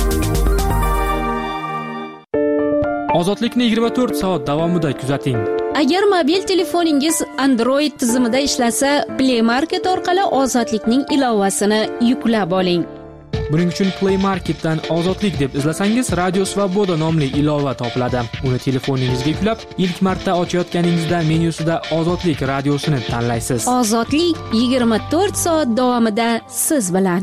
Ozodlikni yigirma to'rt soat davomida kuzating. Agar mobil telefoningiz Android tizimida ishlasa, Play Market orqali Ozodlikning ilovasini yuklab oling. Buning uchun Play Marketdan Ozodlik deb izlasangiz, Radio Svoboda nomli ilova topiladi. Uni telefoningizga yuklab, ilk marta ochayotganingizda menyusida Ozodlik radiosini tanlaysiz. Ozodlik yigirma to'rt soat davomida siz bilan.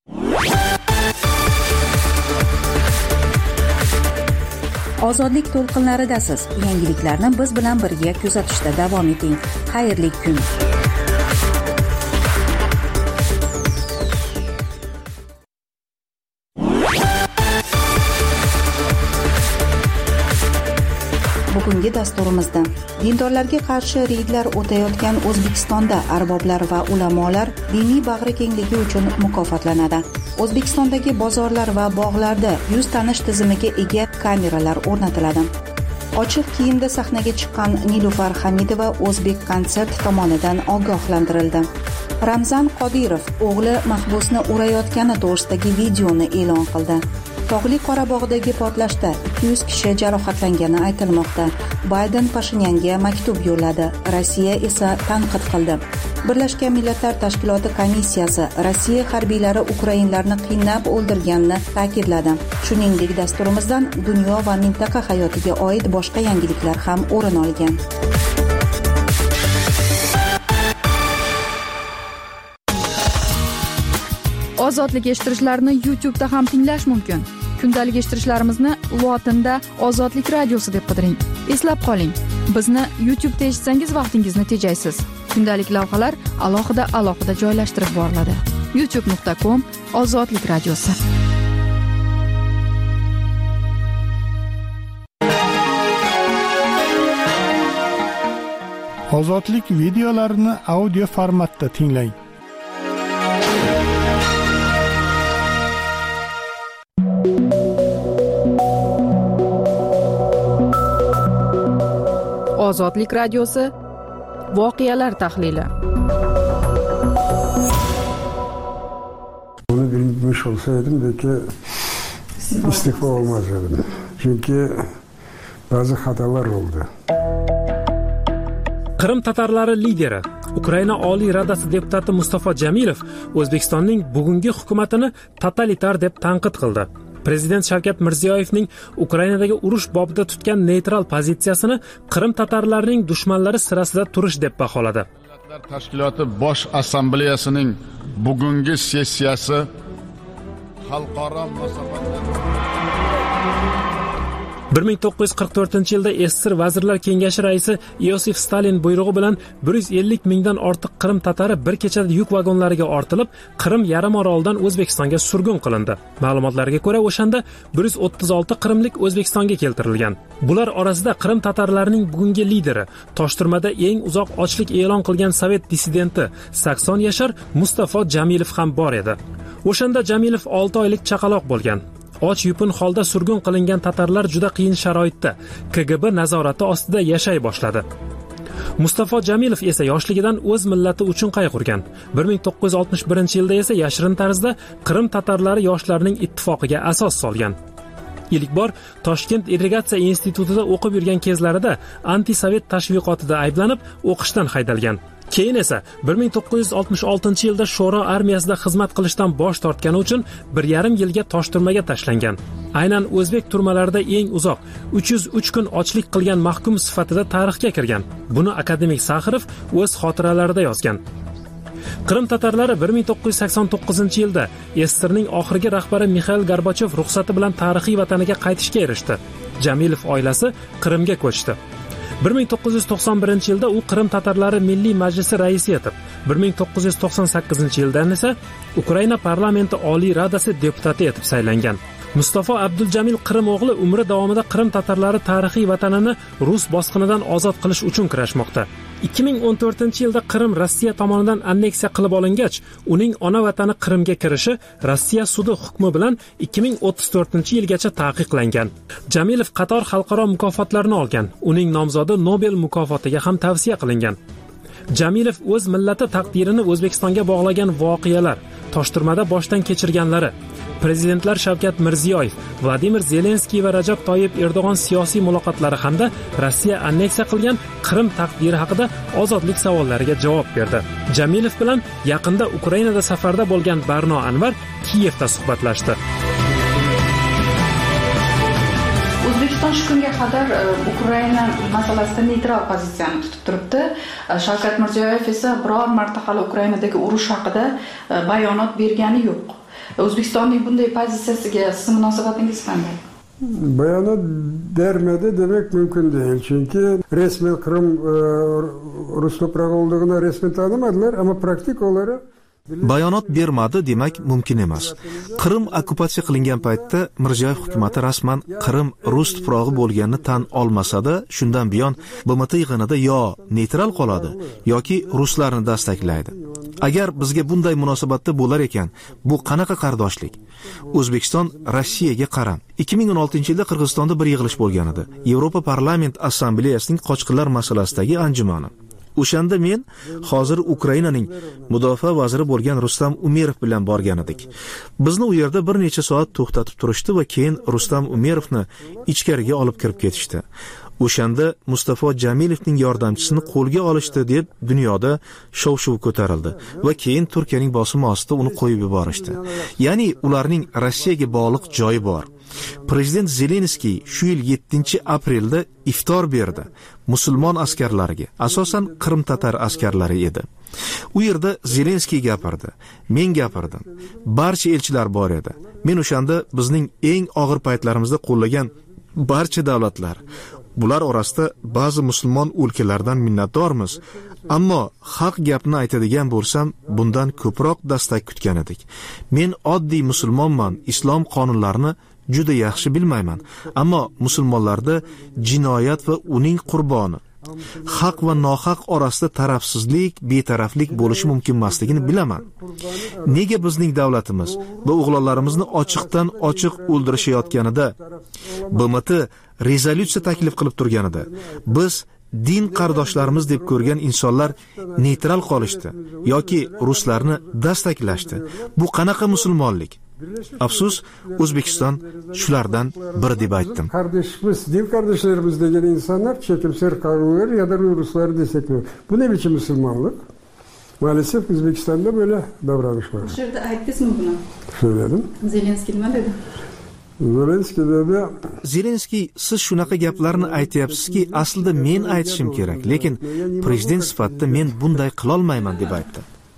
Ozodlik to'lqinlaridasiz. Yangiliklarni biz bilan birga kuzatishda davom eting. Xayrli kun. Bugungi dasturimizda dindorlarga qarshi reydlar o'tayotgan O'zbekistonda arboblar va ulamolar diniy bag'rikengligi uchun mukofotlanadi. O'zbekistondagi bozorlar va bog'larda yuz tanish tizimiga ega kameralar o'rnatiladi. Ochiq kiyimda sahnaga chiqqan Nilufar Hamidova O'zbek konsert tomonidan ogohlantirildi. Ramzan Qodirov o'g'li mahbusni urayotgani to'g'risidagi videoni e'lon qildi. Tog'li Qorabog'dagi portlashda ikki yuz kishi jarohatlangani aytilmoqda. Bayden Pashinyanga maktub yo'lladi, Rossiya esa tanqid qildi. Birlashgan Millatlar Tashkiloti komissiyasi Rossiya harbiylari ukrainlarni qiynab o'ldirganini ta'kidladi. Shuningdek, dasturimizdan dunyo va mintaqa hayotiga oid boshqa yangiliklar ham o'rin olgan. Ozodlik eshittirishlarni YouTube'da ham tinglash mumkin. Kundalik eshittirishlarimizni lotinda Ozodlik radiosi deb qidiring. Eslab qoling, bizni YouTube'da eshitsangiz vaqtingizni tejaysiz. Kundalik lavhalar alohida alohida joylashtirib boriladi. youtube nuqta com Ozodlik radiosi. Ozodlik videolarini audio formatda tinglang. Ozodlik radiosi voqealar tahlili. Bunu bilmiş olsaydım belki istifa olmazdım. Çünkü bazı hatalar oldu. Qrim tatarlari lideri, Ukraina Oliy Radasi deputati Mustafa Jamilov O'zbekistonning bugungi hukumatini totalitar deb tanqid qildi. Prezident Shavkat Mirziyoyevning Ukrainadagi urush bobida tutgan neytral pozitsiyasini Qrim tatarlarining dushmanlari sirasida turish deb baholadi. Millatlar Tashkiloti Bosh Assambleyasining bugungi sessiyasi xalqaro munosabatlar bir ming to'qqiz yuz qirq to'rtinchi yilda S S R Vazirlar Kengashi raisi Iosif Stalin buyrug'i bilan bir yuz ellik mingdan ortiq Qrim tatari bir kechada yuk vagonlariga ortilib, Qrim yarim orolidan O'zbekistonga surgun qilindi. Ma'lumotlarga ko'ra, o'shanda bir yuz o'ttiz olti qrimlik O'zbekistonga keltirilgan. Bular orasida Qrim tatarlarining bugungi lideri, Toshturmada eng uzoq ochlik e'lon qilgan sovet dissidenti sakson yashar Mustafa Jamilov ham bor edi. O'shanda Jamilov olti oylik chaqaloq bo'lgan. Och yupun holda surgun qilingan tatarlar juda qiyin sharoitda K G B nazorati ostida yashay boshladi. Mustafa Jamilov esa yoshligidan o'z millati uchun qayg'urgan. bir ming to'qqiz yuz oltmish birinchi yilda esa yashirin tarzda Qrim tatarlari yoshlarining ittifoqiga asos solgan. Ilk bor Toshkent irrigatsiya institutida o'qib yurgan kezlarida anti-sovet tashviqotida ayblanib, o'qishdan haydalgan. Keyin esa bir ming to'qqiz yuz oltmish oltinchi yilda Sho'ro armiyasida xizmat qilishdan bosh tortgani uchun bir yarim yilga Toshturmaga tashlangan. Aynan o'zbek turmalarida eng uzoq uch yuz uch kun ochlik qilgan mahkum sifatida tarixga kirgan. Buni akademik Saxirov o'z xotiralarida yozgan. Qrim tatarlari bir ming to'qqiz yuz sakson to'qqizinchi yilda S S R ning oxirgi rahbari Mixail Gorbachev ruxsati bilan tarixiy vataniga qaytishga erishdi. Jamilov oilasi Qrimga ko'chdi. bir ming to'qqiz yuz to'qson birinchi yilda u Qrim tatarlari Milliy Majlisi raisi etib, bir ming to'qqiz yuz to'qson sakkizinchi yildan esa Ukraina parlamenti Oliy Radasi deputati etib saylangan. Mustafa Abduljamil Qrim o'g'li umri davomida Qrim tatarlari tarixiy vatanini Rus bosqinidan ozod qilish uchun kurashmoqda. ikki ming o'n to'rtinchi yilda Qrim Rossiya tomonidan anneksiya qilib olingach, uning ona vatani Qrimga kirishi Rossiya sudi hukmi bilan ikki ming o'ttiz to'rtinchi yilgacha taqiqlangan. Jamilov qator xalqaro mukofotlarni olgan. Uning nomzodi Nobel mukofotiga ham tavsiya qilingan. Jamilov o'z millati taqdirini O'zbekistonga bog'lagan voqealar, Toshturmada boshdan kechirganlari, prezidentlar Shavkat Mirziyoyev, Vladimir Zelenskiy va Rajab Toyyib Erdo'g'on siyosiy muloqotlari hamda Rossiya anneksiya qilgan Qrim taqdiri haqida ozodlik savollariga javob berdi. Jamilov bilan yaqinda Ukrainada safarda bo'lgan Barno Anvar Kiyevda suhbatlashdi. O'zbekiston shu kunga qadar Ukraina masalasida neytral pozitsiyani tutib turibdi. Shavkat Mirziyoyev esa biror marta hali Ukrainadagi urush haqida bayonot bergani yo'q. O'zbekistonning bunday pozitsiyasiga sizning munosabatingiz qanday? Bayonot bermedi demek mümkün değil. Çünkü resmen Kırım e, Rus toprağı olduğuna resmen tanımadılar ama pratik olarak bayonot bermadi demak mumkin emas. Qrim okkupatsiya qilingan paytda Mirziyoyev hukumatı rasman Qrim Rus tuprog'i bo'lganini tan olmasa-da, shundan buyon B M T yig'inida yo neytral qoladi yoki ruslarni dastaklaydi. Agar bizga bunday munosabatda bo'lar ekan, bu qanaqa qardoshlik? O'zbekiston Rossiyaga qaram. ikki ming o'n oltinchi yilda Qirg'izistonda bir yig'ilish bo'lgan edi. Yevropa parlament assambleyasining qochqinlar masalasidagi anjumani. O'shanda men hozir Ukrainaning mudofaa vaziri bo'lgan Rustam Umerov bilan borgan edik. Bizni u yerda bir necha soat to'xtatib turishdi va keyin Rustam Umerovni ichkariga olib kirib ketishdi. O'shanda Mustafo Jamilovning yordamchisini qo'lga olishdi deb dunyoda shov-shuv ko'tarildi va keyin Turkiyaning bosimi ostida uni qo'yib yuborishdi. Ya'ni ularning Rossiyaga bog'liq joyi bor. Prezident Zelenskiy shu yil yettinchi aprelda iftor berdi musulmon askarlariga, asosan Qrim tatar askarlari edi. U yerda Zelenskiy gapirdi, men gapirdim. Barcha elchilar bor edi. Men o'shanda bizning eng og'ir paytlarimizda qo'llagan barcha davlatlar, bular orasida ba'zi musulmon o'lkalardan minnatdormiz, ammo haq gapni aytadigan bo'lsam, bundan ko'proq dastak kutgan edik. Men oddiy musulmonman, islom qonunlarini juda yaxshi bilmayman, ammo musulmonlarda jinoyat va uning qurboni, haq va nohaq orasida tarafsizlik, betaraflik bo'lishi mumkin emasligini bilaman. Nega bizning davlatimiz va o'g'lonlarimizni ochiqdan ochiq o'ldirishayotganida, B M T rezolyutsiya taklif qilib turganida, biz din qardoshlarimiz deb ko'rgan insonlar neytral qolishdi yoki ruslarni dastaklashdi. Bu qanaqa musulmonlik? Afsus, O'zbekiston shulardan biri deb aytdim. Kardeşimiz, din kardeşlerimiz degen insanlar çekimser kalıyorlar ya da Rusları destekliyor. Bu ne biçim Müslümanlık? Maalesef Özbekistan'da böyle davranış var. Şurada ayttınız mı bunu? Söyledim. Zelenskiy nima dedi? Zelenskiy dedi. Zelenskiy, siz shunaqa gaplarni aytyapsizki, aslida men aytishim kerak, lekin prezident sifatida men bunday qila olmayman deb aytdi.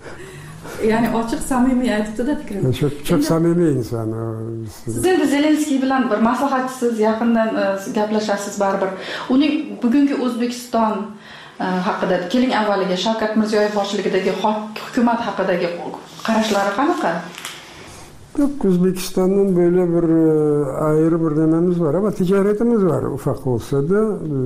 Yani ochiq samimiy aytibdi-da fikrini. Çok çok samimiy inson. Siz endi Zelenskiy bilan bir maslahatchisiz, yaqindan gaplashasiz baribir. Uning bugungi O'zbekiston haqida, keling avvaliga Shavkat Mirziyoyev boshchiligidagi hukumat haqidagi qarashlari qanaqa? Yok, Özbekistan'ın böyle bir ayrı bir dememiz var ama ticaretimiz var ufak olsa da e,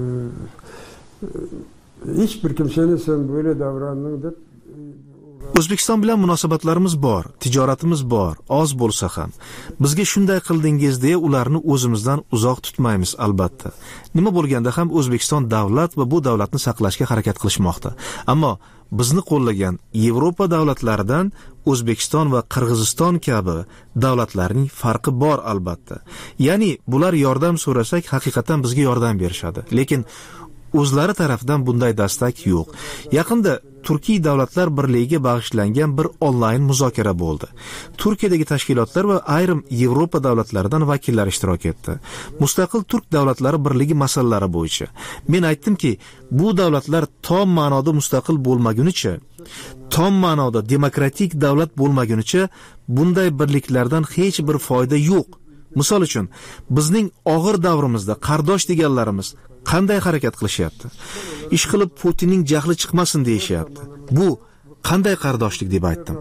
hiçbir kimsenin sen böyle davrandın da O'zbekiston bilan munosabatlarimiz bor, tijoratimiz bor, oz bo'lsa ham. Bizga shunday qildingiz deya ularni o'zimizdan uzoq tutmaymiz albatta. Nima bo'lganda ham O'zbekiston davlat va bu davlatni saqlashga harakat qilishmoqda. Ammo bizni qo'llagan Yevropa davlatlaridan O'zbekiston va Qirg'iziston kabi davlatlarning farqi bor albatta. Ya'ni bular yordam so'rasak haqiqatan bizga yordam berishadi. Lekin o'zlari tarafdan bunday dastak yo'q. Yaqinda Turkiy davlatlar birligiga bag'ishlangan bir onlayn muzokara bo'ldi. Turkiyadagi tashkilotlar va ayrim Yevropa davlatlaridan vakillar ishtirok etdi. Mustaqil turk davlatlari birligi masalalari bo'yicha. Men aytdimki, bu davlatlar tom ma'noda mustaqil bo'lmagunicha, tom ma'noda demokratik davlat bo'lmagunicha bunday birliklardan hech bir foyda yo'q. Misol uchun, bizning og'ir davrimizda qardosh deganlarimiz qanday harakat qilishyapti? Ish qilib Putinning jahli chiqmasin deyishyapti. Bu qanday qardoshlik deb aytdim.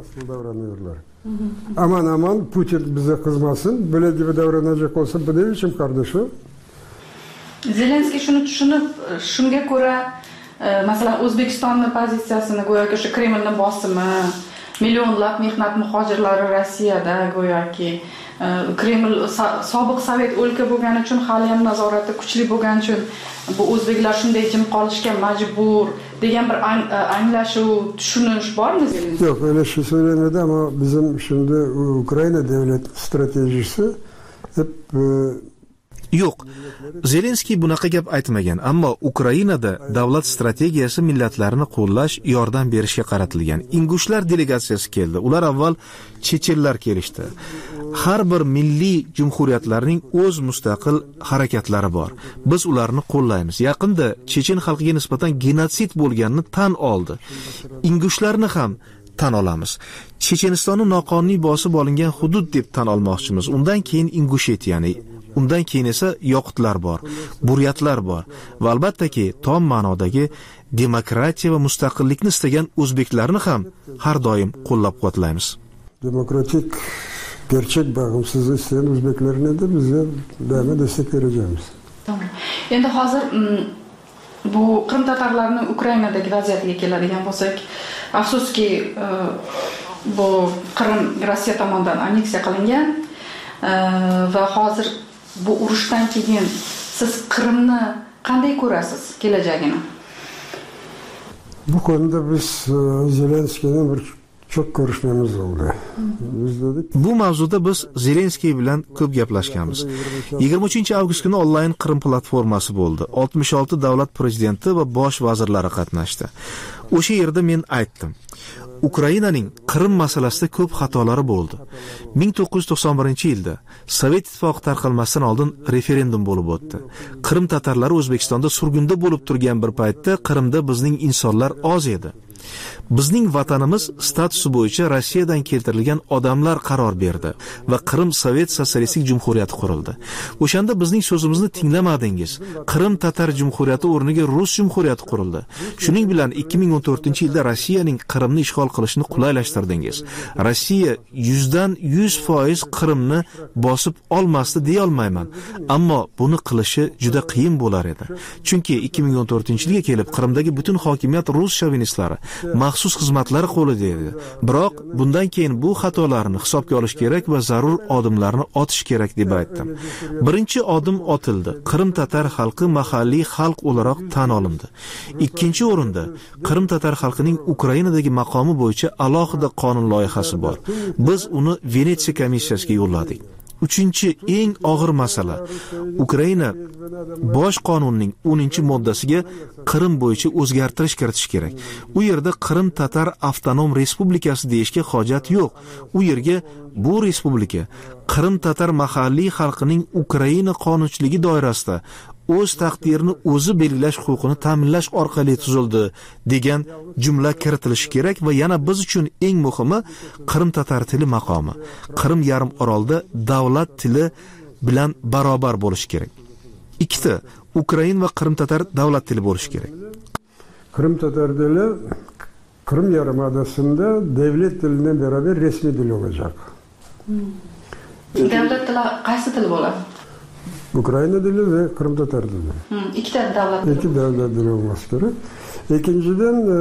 Aman aman Putin bize kızmasın. Böyle gibi davranacak olsa bu ne biçim kardeşi? Zelenskiy shuni tushunib, shunga ko'ra, masalan, O'zbekistonning pozitsiyasini go'yoki o'sha Kremlning bosimi millionlab mehnat muhojirlari Rossiyada go'yoki Kreml sobiq sovet o'lka bo'lgani uchun hali ham nazorati kuchli bo'lgani uchun bu o'zbeklar shunday jim qolishga majbur degan bir anglashuv, tushunish bormi? Yo'q, öyle şey söylemedi ama bizim şimdi Ukrayna devlet stratejisi hep Yo'q, Zelenskiy bunaqa gap aytmagan, ammo Ukrainada davlat strategiyasi millatlarni qo'llash, yordam berishga qaratilgan. Ingushlar delegatsiyasi keldi. Ular avval chechenlar kelishdi. Har bir milliy jumhuriyatlarning o'z mustaqil harakatlari bor. Biz ularni qo'llaymiz. Yaqinda chechen xalqiga nisbatan genotsid bo'lganini tan oldi. Ingushlarni ham tan olamiz. Chechenistonni noqonuniy bosib olingan hudud deb tan olmoqchimiz. Undan keyin Ingushetiyani, undan keyin esa yoqutlar bor, buryatlar bor va albattaki tom ma'nodagi demokratiya va mustaqillikni istagan o'zbeklarni ham har doim qo'llab-quvvatlaymiz. Demokratik gerçek bağımsızlığı isteyen Özbeklerine de biz de daima destek vereceğiz. Tamam. Endi hozir bu Qrim tatarlarini Ukrainadagi vaziyatiga keladigan bo'lsak, afsuski bu Qrim Rossiya tomonidan anneksiya qilingan va hozir bu urushdan keyin siz Qrimni qanday ko'rasiz kelajagini? Bu konuda biz Zelenskiyning bir çok görüşmemiz oldu. Biz dedik. Bu mavzuda biz Zelenskiy bilan ko'p gaplashganmiz. yigirma uchinchi avgust kuni onlayn Qrim platformasi bo'ldi. oltmish olti davlat prezidenti va bosh vazirlari qatnashdi. O'sha yerda men aytdim. Ukrainaning Qrim masalasida ko'p xatolari bo'ldi. ming to'qqiz yuz to'qson birinchi yilda Sovet ittifoqi tarqalmasidan oldin referendum bo'lib o'tdi. Qrim tatarlari O'zbekistonda surgunda bo'lib turgan bir paytda Qrimda bizning insonlar oz edi. Bizning vatanimiz statusi bo'yicha Rossiyadan keltirilgan odamlar qaror berdi va Qrim Sovet sotsialistik jumhuriyati qurildi. O'shanda bizning so'zimizni tinglamadingiz. Qrim tatar jumhuriyati o'rniga Rus jumhuriyati qurildi. Shuning bilan ikki ming o'n to'rtinchi yilda Rossiyaning Qrimni ishg'ol qilishini qulaylashtirdingiz. Rossiya yuzdan yuz foiz Qrimni bosib olmasdi deya olmayman, ammo buni qilishi juda qiyin bo'lar edi. Chunki ikki ming o'n to'rtinchi yilga kelib Qrimdagi butun hokimiyat rus shovinistlari, maxsus xizmatlari qo'lida edi. Biroq bundan keyin bu xatolarni hisobga olish kerak va zarur odimlarni otish kerak deb aytdim. Birinchi odim otildi. Qrim tatar xalqi mahalliy xalq o'laroq tan olindi. Ikkinchi o'rinda Qrim tatar xalqining Ukrainadagi maqomi bo'yicha alohida qonun loyihasi bor. Biz uni Venetsiya komissiyasiga yo'lladik. Uchinchi eng og'ir masala Ukraina bosh qonunining o'ninchi moddasiga Qrim bo'yicha o'zgartirish kiritish kerak. U yerda Qrim tatar avtonom respublikasi deyishga hojat yo'q. U yerga bu respublika Qrim tatar mahalliy xalqining Ukraina qonunchiligi doirasida o'z taqdirini o'zi belgilash huquqini ta'minlash orqali tuzildi degan jumla kiritilishi kerak va yana biz uchun eng muhimi Qrim tatar tili maqomi. Qrim yarim orolda davlat tili bilan barobar bo'lishi kerak. Ikkita Ukrain va Qrim tatar davlat tili bo'lishi kerak. Qrim tatar dili Qrim yarımadasında devlet diline beraber resmi dil olacak. Hmm. Devlet dili qaysi til bo'ladi? Ukrayna dili ve Kırım Tatar dili. Hmm, iki tane devlet dili. İki devlet dili olması gerek. İkinciden e,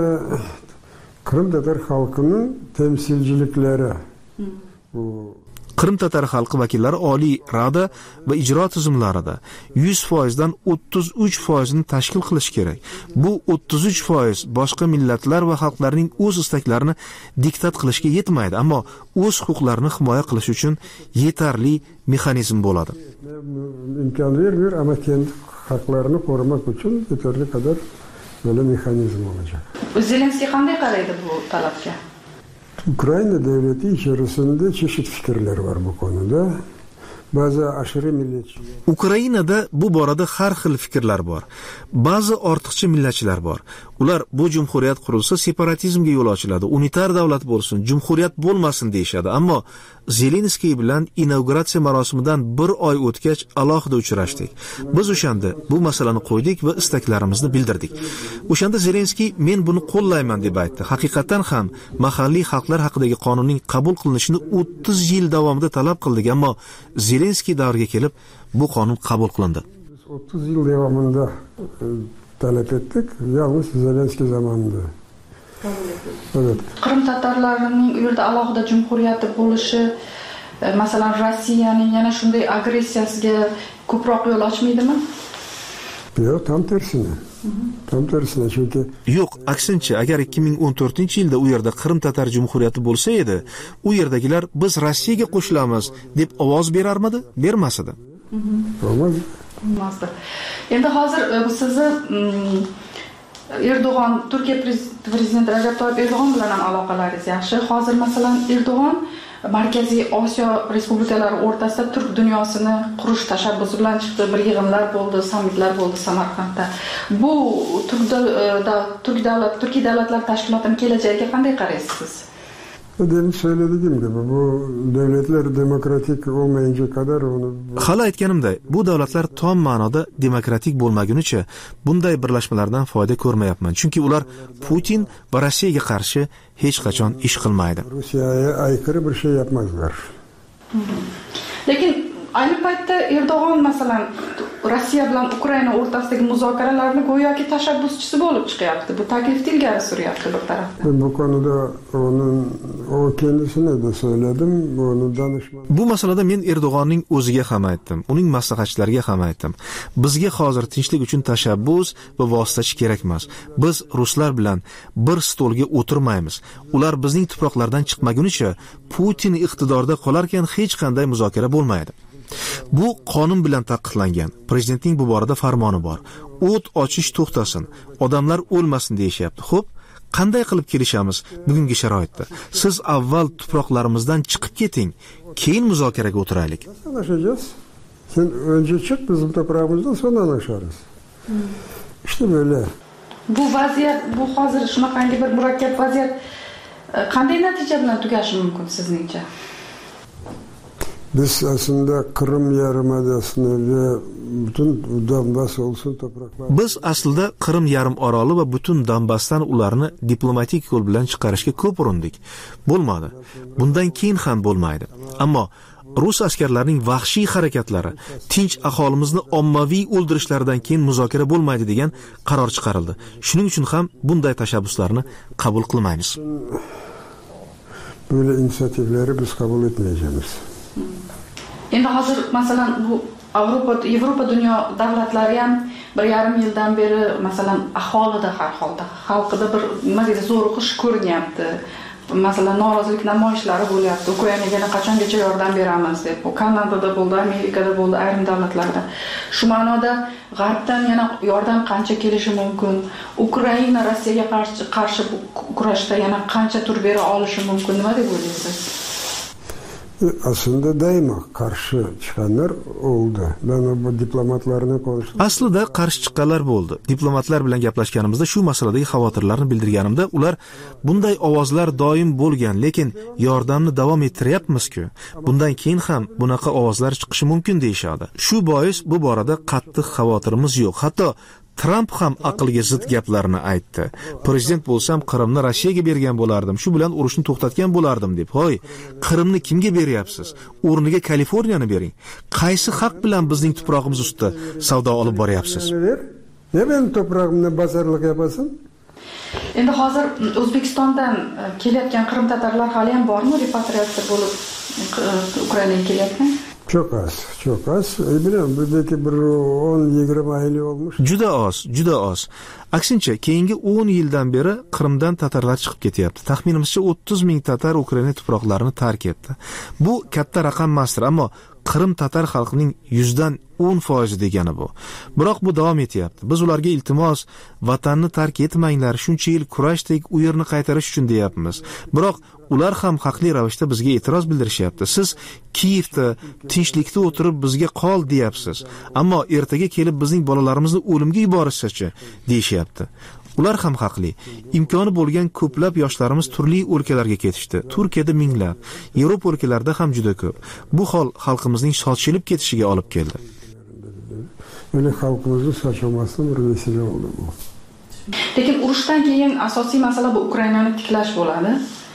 Kırım Tatar halkının temsilcilikleri. Hmm. Bu Qrim tatar xalqi vakillari Oliy Rada va ijro tizimlarida yuz foiz dan o'ttiz uch foiz ni tashkil qilish kerak. Bu o'ttiz uch foiz boshqa millatlar va xalqlarning o'z istaklarini diktat qilishga yetmaydi, ammo o'z huquqlarini himoya qilish uchun yetarli mexanizm bo'ladi. İmkan vermiyor ama kendi haklarını korumak için yeterli kadar böyle mexanizm olacak. Zelenskiy qanday qaraydi bu talabga? Ukrayna devleti içerisinde çeşit fikirler var bu konuda. Bazı aşırı milliyetçiler. Ukrainada bu borada har xil fikrlar bor. Ba'zi ortiqcha millatchilar bor. Ular bu jumhuriyat qurilsa separatizmga yo'l ochiladi, unitar davlat bo'lsin, jumhuriyat bo'lmasin deyshadi. Ammo Zelenskiy bilan inauguratsiya marosimidan bir oy o'tgach alohida uchrashdik. Biz o'shanda bu masalani qo'ydik va istaklarimizni bildirdik. O'shanda Zelenskiy men buni qo'llayman deb aytdi. Haqiqatan ham mahalliy xalqlar haqidagi qonunning qabul qilinishini o'ttiz yil davomida talab qildik, ammo Zelenskiy davriga kelib bu qonun qabul qilindi. o'ttiz yıl devamında talep ettik. Yalnız Zelenskiy zamanında. Evet. Qrim tatarlarining u yerda alohida jumhuriyati bo'lishi, masalan, Rossiyaning yana shunday agressiyasiga ko'proq yo'l ochmaydimi? Yo'q, tam tersine. Tam tersine çünkü Yo'q, aksincha, agar ikki ming o'n to'rtinchi yilda u yerda Qrim tatar jumhuriyati bo'lsa edi, u yerdagilar biz Rossiyaga qo'shilamiz deb ovoz berarmidi? Bermas edi. Bo'lmaz. Bo'lmasdi. Endi hozir sizni Erdo'g'on, Turkiya prezidenti Rajab Toyyib Erdo'g'on bilan ham aloqalaringiz yaxshi. Hozir masalan Erdo'g'on Markaziy Osiyo respublikalari o'rtasida turk dunyosini qurish tashabbusi bilan chiqdi. Bir yig'inlar bo'ldi, sammitlar bo'ldi Samarqandda. Bu turk turk davlat, Turkiy davlatlar tashkilotining kelajagiga qanday qaraysiz? Demin söylediğim gibi bu devletler demokratik olmayınca kadar onu... Hali aytganimday, bu davlatlar tom ma'noda demokratik bo'lmagunicha bunday birlashmalardan foyda ko'rmayapman. Chunki ular Putin va Rossiyaga qarshi hech qachon ish qilmaydi. Rossiyaga aykırı bir şey yapmazlar. Lekin ayni paytda Erdo'g'on masalan Rossiya bilan Ukraina o'rtasidagi muzokaralarni go'yoki tashabbuschisi bo'lib chiqyapti. Bu taklifni ilgari suryapti bir tarafdan. Ben bu konuda onun o kendisine de söyledim. Onu danışman. Bu masalada men Erdo'g'onning o'ziga ham aytdim, uning maslahatchilariga ham aytdim. Bizga hozir tinchlik uchun tashabbus va vositachi kerak emas. Biz ruslar bilan bir stolga o'tirmaymiz. Ular bizning tuproqlardan chiqmagunicha Putin iqtidorda qolarkan hech qanday muzokara bo'lmaydi. Bu qonun bilan taqiqlangan. Prezidentning bu borada farmoni bor. O't ochish to'xtasin, odamlar o'lmasin deyishyapti. Xo'p, qanday qilib kelishamiz bugungi sharoitda? Siz avval tuproqlarimizdan chiqib keting, keyin muzokaraga o'tiraylik. Anlaşacağız. Sen önce çık bizim toprağımızdan sonra anlaşarız. İşte böyle. Bu vaziyat, bu hozir shunaqangi bir murakkab vaziyat qanday natija bilan tugashi mumkin sizningcha? Biz aslında Kırım Yarımadası'nı ve bütün Donbas olsun topraklar. Biz aslında Qrim yarim oroli va butun Donbassdan ularni diplomatik yo'l bilan chiqarishga ko'p urindik. Bo'lmadi. Bundan keyin ham bo'lmaydi. Ammo Rus askarlarining vahshiy harakatlari, tinch aholimizni ommaviy o'ldirishlaridan keyin muzokara bo'lmaydi degan qaror chiqarildi. Shuning uchun ham bunday tashabbuslarni qabul qilmaymiz. Böyle inisiyatifleri biz kabul etmeyeceğiz. Endi hozir masalan bu Avropa, Yevropa dunyo davlatlari ham bir yarim yildan beri masalan aholida har holda xalqida bir nima deydi zo'riqish ko'rinyapti. Masalan norozilik namoyishlari bo'lyapti. Ukrainaga qachongacha yordam beramiz deb. Bu Kanadada bo'ldi, Amerikada bo'ldi, ayrim davlatlarda. Shu ma'noda g'arbdan yana yordam qancha kelishi mumkin? Ukraina Rossiyaga qarshi qarshi kurashda yana qancha tur bera olishi mumkin? Nima deb o'ylaysiz? Aslında daima qarshi chiqqanlar oldu. Ben bu diplomatlarni konuştum. Aslida qarshi chiqqanlar bo'ldi. Diplomatlar bilan gaplashganimizda shu masaladagi xavotirlarni bildirganimda ular bunday ovozlar doim bo'lgan, lekin yordamni davom ettiryapmiz-ku. Bundan keyin ham bunaqa ovozlar chiqishi mumkin deyshadi. Shu bois bu borada qattiq xavotirimiz yo'q. Hatto Trump ham aqlga zid gaplarni aytdi. Prezident bo'lsam Qrimni Rossiyaga bergan bo'lardim, shu bilan urushni to'xtatgan bo'lardim deb. Hoy, Qrimni kimga beryapsiz? O'rniga Kaliforniyani bering. Qaysi haq bilan bizning tuprog'imiz ustida savdo olib boryapsiz? Ne ben toprağımda bozorlik yapasın? Endi hozir O'zbekistondan kelayotgan Qrim tatarlar hali ham bormi, repatriatsiya bo'lib Ukrainaga kelayotgan? Çok az, çok az. E, bilmiyorum, buradaki bir on yigirma ayli olmuş. Juda oz, juda oz. Aksincha, keyingi o'n yildan beri Qrimdan tatarlar chiqib ketyapti. Taxminimizcha o'ttiz ming tatar Ukraina tuproqlarini tark etdi. Bu katta raqam emasdir, ammo Qrim tatar xalqining yuzdan o'n foiz degani bu. Biroq bu davom etyapti. Biz ularga iltimos, vatanni tark etmanglar, shuncha yil kurashdik, u yerni qaytarish uchun deyapmiz. Biroq ular ham haqli ravishda bizga e'tiroz bildirishyapti. Siz Kiyevda tinchlikda o'tirib bizga qol deyapsiz, ammo ertaga kelib bizning bolalarimizni o'limga yuborishsa-chi deyishyapti. Ular ham haqli. Imkoni bo'lgan ko'plab yoshlarimiz turli o'lkalarga ketishdi. Turkiyada minglab, Yevropa o'lkalarida ham juda ko'p. Bu hol xalqimizning sochilib ketishiga olib keldi. Öyle xalqimizning sochilmasdan bir vesile oldu bu. Lekin urushdan keyin asosiy masala bu Ukrainani tiklash bo'ladi.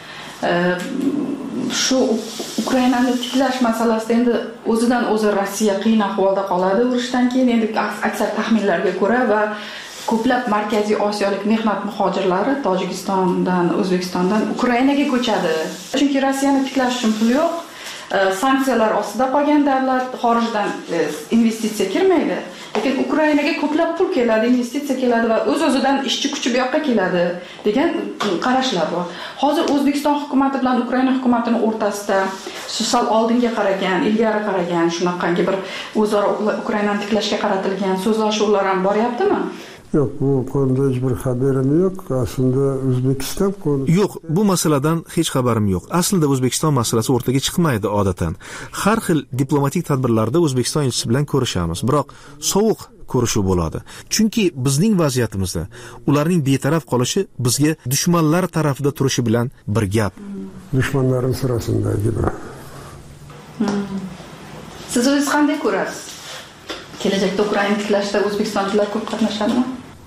Shu Ukrainani tiklash masalasida endi o'zidan o'zi Rossiya qiyin ahvolda qoladi urushdan keyin, endi aksar taxminlarga ko'ra va ko'plab markaziy osiyolik mehnat muhojirlari Tojikistondan, O'zbekistondan Ukrainaga ko'chadi. Chunki Rossiyani tiklash uchun pul yo'q. Sanksiyalar ostida qolgan davlat xorijdan investitsiya kirmaydi. Lekin Ukrainaga ko'plab pul keladi, investitsiya keladi va o'z-o'zidan ishchi kuchi bu yoqqa keladi degan qarashlar bor. Hozir O'zbekiston hukumatı bilan Ukraina hukumatining o'rtasida sal oldinga qaragan, ilgari qaragan, shunaqangi bir o'zaro Ukrainani tiklashga qaratilgan so'zlashuvlar ham boryaptimi? Yo'q, bu konuda hech bir xabarim yo'q. Aslında O'zbekiston konu Yo'q, bu masaladan hech xabarim yo'q. Aslida O'zbekiston masalasi o'rtaga chiqmaydi odatan. Har xil diplomatik tadbirlarda O'zbekiston elchisi bilan ko'rishamiz, biroq sovuq ko'rishuv bo'ladi. Chunki bizning vaziyatimizda ularning betaraf qolishi bizga dushmanlar tarafida turishi bilan bir gap. Dushmanlarning sirasindagi bir. Siz o'zingiz qanday ko'rasiz? Kelajakda Ukraina tiklashda O'zbekistonliklar ko'p qatnashadimi?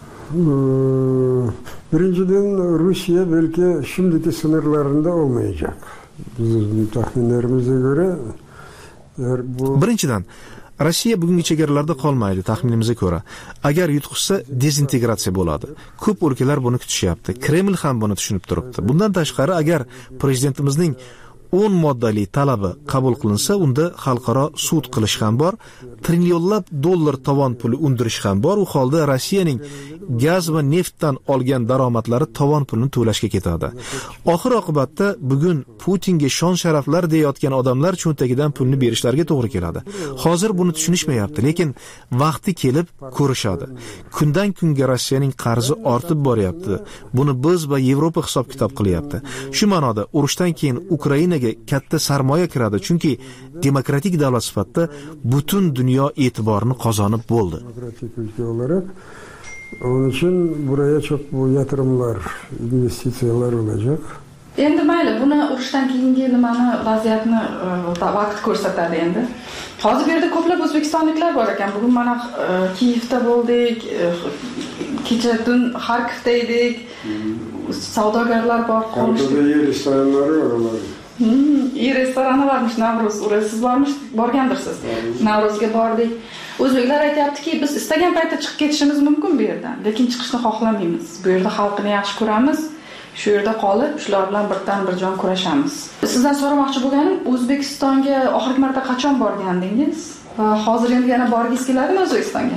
Birinchidan Rossiya belki şimdiki sınırlarında olmayacak. Bizim tahminlerimizə görə bu Birinchidan Rossiya bugungi chegaralarda qolmaydi taxminimizga ko'ra. Agar yutqizsa dezintegratsiya bo'ladi. Ko'p o'lkalar buni kutishyapti. Kreml ham buni tushunib turibdi. Bundan tashqari agar prezidentimizning o'n moddali talabi qabul qilinsa, unda xalqaro sud qilish ham bor, trillionlab dollar tovon puli undirish ham bor. U holda Rossiyaning gaz va neftdan olgan daromadlari tovon pulini to'lashga ketadi. Oxir oqibatda bugun Putinga shon sharaflar deyotgan odamlar cho'ntagidan pulni berishlariga to'g'ri keladi. Hozir buni tushunishmayapti, lekin vaqti kelib ko'rishadi. Kundan kunga Rossiyaning qarzi ortib boryapti. Buni biz va Yevropa hisob-kitob qilyapti. Shu ma'noda urushdan keyin Ukraina katta sarmoya kiradi, chunki demokratik davlat sifatida butun dunyo e'tiborini qozonib bo'ldi. Demokratik ülke olarak onun için buraya çok bu yatırımlar, investitsiyalar olacak. Endi mayli, buni urushdan keyingi nimani vaziyatni vaqt ko'rsatadi endi. Hozir bu yerda ko'plab o'zbekistonliklar bor ekan. Bugun mana Kiyevda bo'ldik, kecha tun Xarkovda edik. Savdogarlar bor, Xarkovda yer restoranlari var oralar. Hmm, iyi restorani varmış Navruz, oraya siz varmış, borgandirsiz. Navruzga bordik. O'zbeklar aytayaptiki, biz istagan paytda chiqib ketishimiz mumkin bu yerdan, lekin chiqishni xohlamaymiz. Bu yerda xalqini yaxshi ko'ramiz. Shu yerda qolib, shular bilan birdan bir jon kurashamiz. Sizdan so'ramoqchi bo'lganim, O'zbekistonga oxirgi marta qachon borgandingiz? Va hozir endi yana borgingiz keladimi O'zbekistonga?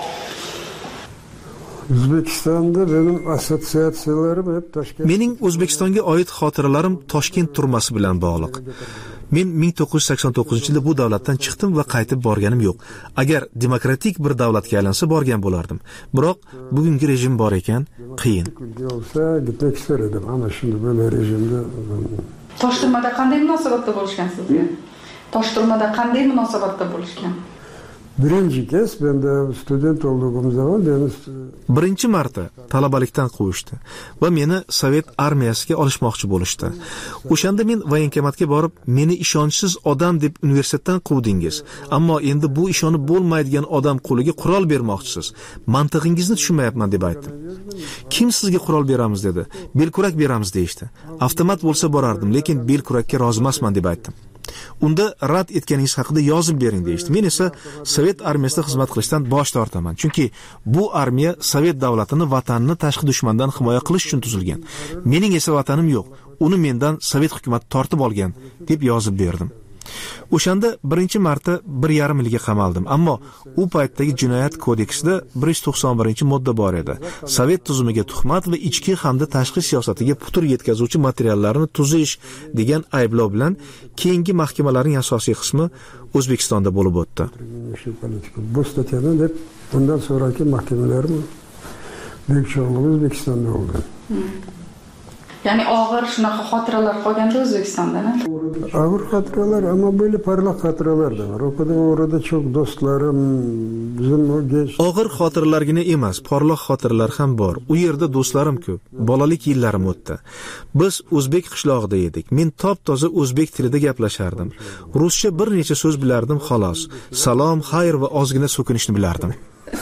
O'zbekistonda benim assotsiatsiyalarim hep Toshkent. Mening O'zbekistonga oid xotiralarim Toshkent turmasi bilan bog'liq. Men ming to'qqiz yuz sakson to'qqizinchi yilda bu davlatdan chiqdim va qaytib borganim yo'q. Agar demokratik bir davlatga aylansa borgan bo'lardim. Biroq bugungi rejim bor ekan, qiyin. Olsa gitmek ister edim, ama şimdi böyle rejimde Toshturmada qanday munosabatda bo'lishgan sizga? Toshturmada qanday munosabatda bo'lishgan? Birinci kez ben de student olduğum zaman beni birinchi marta talabalikdan quvishdi va meni Sovet armiyasiga olishmoqchi bo'lishdi. O'shanda men voyenkomatga borib, meni ishonchsiz odam deb universitetdan quvdingiz, ammo endi bu ishonib bo'lmaydigan odam qo'liga qurol bermoqchisiz. Mantig'ingizni tushunmayapman deb aytdim. Kim sizga qurol beramiz dedi. Belkurak beramiz deyishdi. Avtomat bo'lsa borardim, lekin belkurakka rozi emasman deb aytdim. Unda rad etganingiz haqida yozib bering deyishdi. Men esa Sovet armiyasida xizmat qilishdan bosh tortaman. Chunki bu armiya Sovet davlatini, vatanini tashqi dushmandan himoya qilish uchun tuzilgan. Mening esa vatanim yo'q. Uni mendan Sovet hukumati tortib olgan deb yozib berdim. O'shanda birinchi marta bir yarim yilga qamaldim, ammo u paytdagi jinoyat kodeksida bir yuz to'qson birinchi modda bor edi. Sovet tuzumiga tuhmat va ichki hamda tashqi siyosatiga putur yetkazuvchi materiallarni tuzish degan ayblov bilan keyingi mahkamalarning asosiy qismi O'zbekistonda bo'lib o'tdi. Bu statyadan hep bundan sonraki mahkemelerim büyük çoğunluğu O'zbekistonda oldu. Ya'ni og'ir shunaqa xotiralar qolganda O'zbekistondan. Ağır hatıralar ama böyle parlak hatıralar da var. O kadar orada çok dostlarım, bizim o genç. Og'ir xotirlargina emas, porloq xotirlar ham bor. U yerda do'stlarim ko'p. Bolalik yillarim o'tdi. Biz o'zbek qishlog'ida edik. Men top-toza o'zbek tilida gaplashardim. Ruscha bir necha so'z bilardim xolos. Salom, xayr va ozgina so'kinishni bilardim.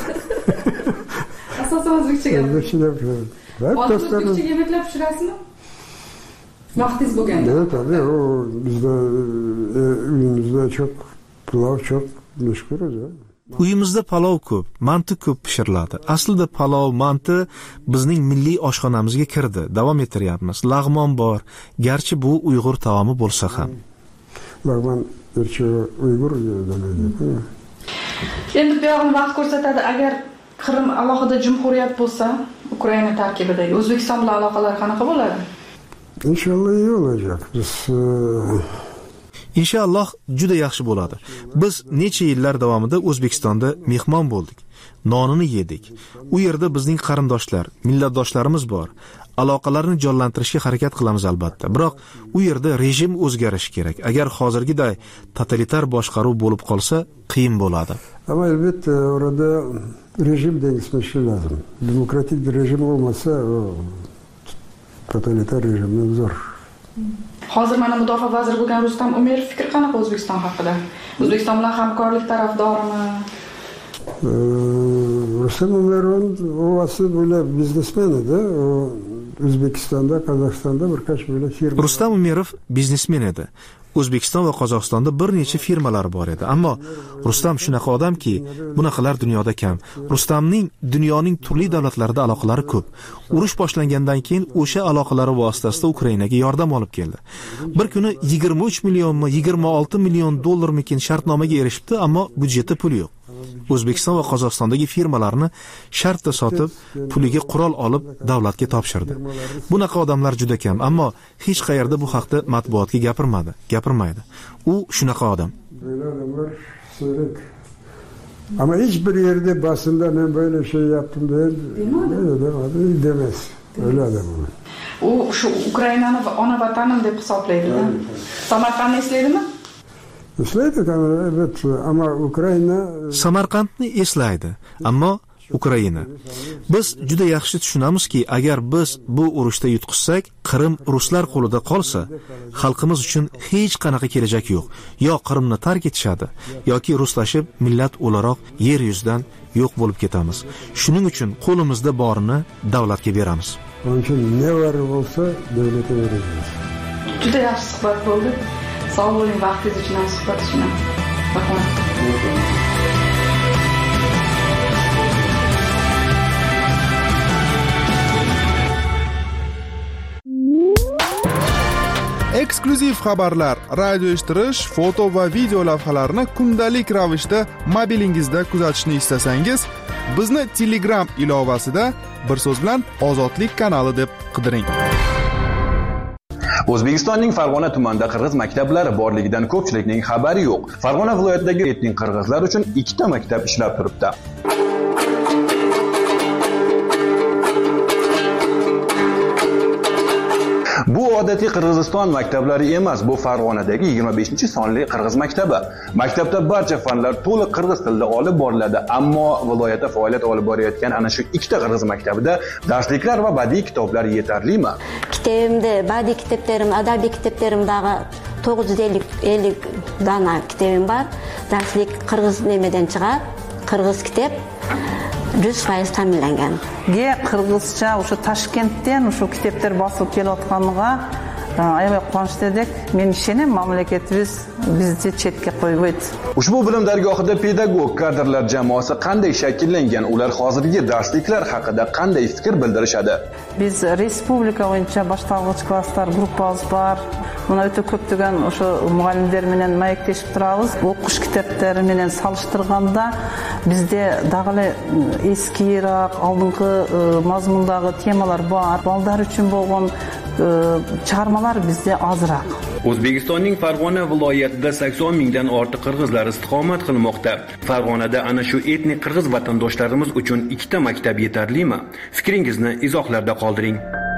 Asosan o'zbekcha gaplashardim. O'zbekcha yemeklar pishirasizmi? Vaqtingiz bo'lganda. Evet tabii, o bizde e, evimizde çok pilav çok meşhuruz ya. Uyimizda palov ko'p, manti ko'p pishiriladi. Aslida palov, manti bizning milliy oshxonamizga kirdi. Davom ettiryapmiz. Lag'mon bor, garchi bu Uyg'ur taomi bo'lsa ham. Lag'mon Uyg'ur demaydi. Endi bu yog'ini vaqt ko'rsatadi. Agar Qrim alohida jumhuriyat bo'lsa, Ukraina tarkibidagi O'zbekiston bilan aloqalar qanaqa bo'ladi? Inshaalloh iyi olacak. Biz Inshaalloh juda yaxshi bo'ladi. Biz necha yillar davomida O'zbekistonda mehmon bo'ldik. Nonini yedik. U yerda bizning qarindoshlar, millatdoshlarimiz bor. Aloqalarni jonlantirishga harakat qilamiz albatta. Biroq u yerda rejim o'zgarishi kerak. Agar hozirgiday totalitar boshqaruv bo'lib qolsa, qiyin bo'ladi. Ama elbette orada rejim değişmesi lazım. Demokratik bir rejim olmasa o totalitar rejimden zor. Hozir mana mudofaa vaziri bo'lgan Rustam Umerov fikr qanaqa O'zbekiston haqida? O'zbekiston bilan hamkorlik tarafdorimi? Rustam Umerov o asıl böyle biznesmen edi. O O'zbekistonda, Qozog'istonda birkaç böyle firma. Rustam Umerov biznesmen edi. O'zbekiston va Qozog'istonda bir necha firmalar bor edi, ammo Rustam shunaqa odamki, bunaqalar dunyoda kam. Rustamning dunyoning turli davlatlarida aloqalari ko'p. Urush boshlangandan keyin o'sha aloqalari vositasida Ukrainaga yordam olib keldi. Bir kuni yigirma uch millionmi, yigirma olti million dollarmikin shartnomaga erishibdi, ammo budjetda pul yo'q. O'zbekiston va Qozog'istondagi firmalarni shartda sotib, puliga qurol olib davlatga topshirdi. Bunaqa odamlar juda kam, ammo hech qayerda bu haqda matbuotga gapirmadi, gapirmaydi. U shunaqa odam. Böyle adamlar sırık. Ama hiçbir yerde basında ben böyle şey yaptım diye demedi, demez. Öyle adam o. U shu Ukrainani ona vatanim deb hisoblaydi. Samarqandni eslaydimi? Eslaydi, evet, ama Ukrayna Samarqandni eslaydi, ammo Ukraina. Biz juda yaxshi tushunamizki, agar biz bu urushda yutqizsak, Qrim ruslar qo'lida qolsa, xalqimiz uchun hech qanaqa kelajak yo'q. Yo Qrimni tark etishadi, yoki ruslashib millat o'laroq yer yuzidan yo'q bo'lib ketamiz. Shuning uchun qo'limizda borini davlatga beramiz. Onun için ne var olsa devlete vereceğiz. Juda yaxshi suhbat bo'ldi. Sağ olun, vaqtingiz uchun ham suhbat uchun ham. Rahmat. Eksklyuziv xabarlar, radio eshittirish, foto va video lavhalarni kundalik ravishda mobilingizda kuzatishni istasangiz, bizni Telegram ilovasida bir so'z bilan Ozodlik kanali deb qidiring. O'zbekistonning Farg'ona tumanida qirg'iz maktablari borligidan ko'pchilikning xabari yo'q. Farg'ona viloyatidagi etnik qirg'izlar uchun ikkita maktab ishlab turibdi. Bu odatiy Qirg'iziston maktablari emas, bu Farg'onadagi yigirma beshinchi sonli qirg'iz maktabi. Maktabda barcha fanlar to'liq qirg'iz tilida olib boriladi, ammo viloyatda faoliyat olib borayotgan ana shu ikkita qirg'iz maktabida darsliklar va badiiy kitoblar yetarlimi? Kitobimda badiiy kitoblarim, adabiy kitoblarimdagi to'qqiz yuz ellik dona kitobim bor. Darslik qirg'iz nimadan chiqadi? Qirg'iz kitob yüz foiz ta'minlangan. Ge qirg'izcha o'sha Toshkentdan o'sha kitoblar bosib kelayotganiga ayol quvonch edik. Men ishonaman, mamlakatimiz bizni chetga qo'ymaydi. Ushbu bilim dargohida pedagog kadrlar jamoasi qanday shakllangan? Ular hozirgi darsliklar haqida qanday fikr bildirishadi? Biz respublika bo'yicha boshlang'ich klasslar gruppamiz bor. Buni o'ta ko'ptagan o'sha muallimlar bilan mayaklashib turamiz. O'qish kitoblari bilan solishtirganda bizda dag'ali eskiroq, oldingi mazmundagi temalar bor. Bolalar uchun bo'lgan chiqarmalar bizda ozroq. O'zbekistonning Farg'ona viloyatida sakson mingdan ortiq qirg'izlar istiqomat qilmoqda. Farg'onada ana shu etnik qirg'iz vatandoshlarimiz uchun ikkita maktab yetarlimi? Fikringizni izohlarda qoldiring.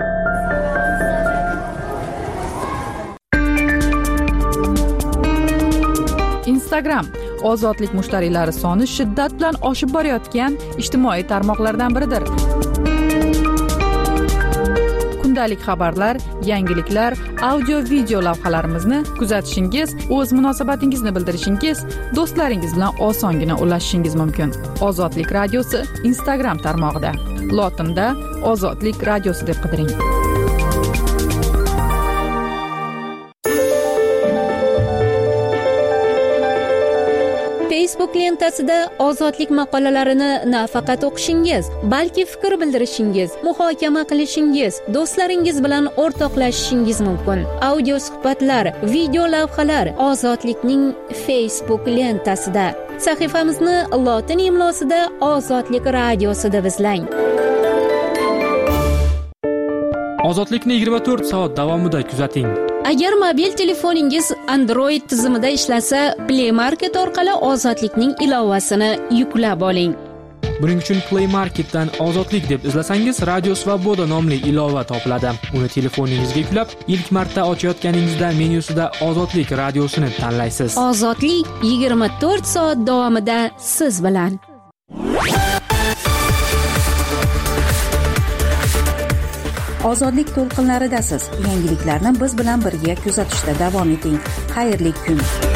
Instagram ozodlik mushtariylari soni shiddat bilan oshib borayotgan ijtimoiy tarmoqlardan biridir. Kundalik xabarlar, yangiliklar, audio video lavhalarimizni kuzatishingiz, o'z munosabatingizni bildirishingiz, do'stlaringiz bilan osongina ulashishingiz mumkin. Ozodlik radiosi Instagram tarmog'ida. Lotinda Ozodlik radiosi deb qidiring. Facebook lentasida ozodlik maqolalarini nafaqat o'qishingiz, balki fikr bildirishingiz, muhokama qilishingiz, do'stlaringiz bilan o'rtoqlashishingiz mumkin. Audio suhbatlar, video lavhalar ozodlikning Facebook lentasida. Sahifamizni lotin imlosida Ozodlik radiosi deb izlang. Ozodlikni yigirma to'rt soat davomida kuzating. Agar mobil telefoningiz Android tizimida ishlasa, Play Market orqali Ozodlikning ilovasini yuklab oling. Buning uchun Play Marketdan Ozodlik deb izlasangiz, Radio Svoboda nomli ilova topiladi. Uni telefoningizga yuklab, ilk marta ochayotganingizda menyusida Ozodlik radiosini tanlaysiz. Ozodlik yigirma to'rt soat davomida siz bilan. Ozodlik to'lqinlaridasiz. Yangiliklarni biz bilan birga kuzatishda davom eting. Xayrli kun.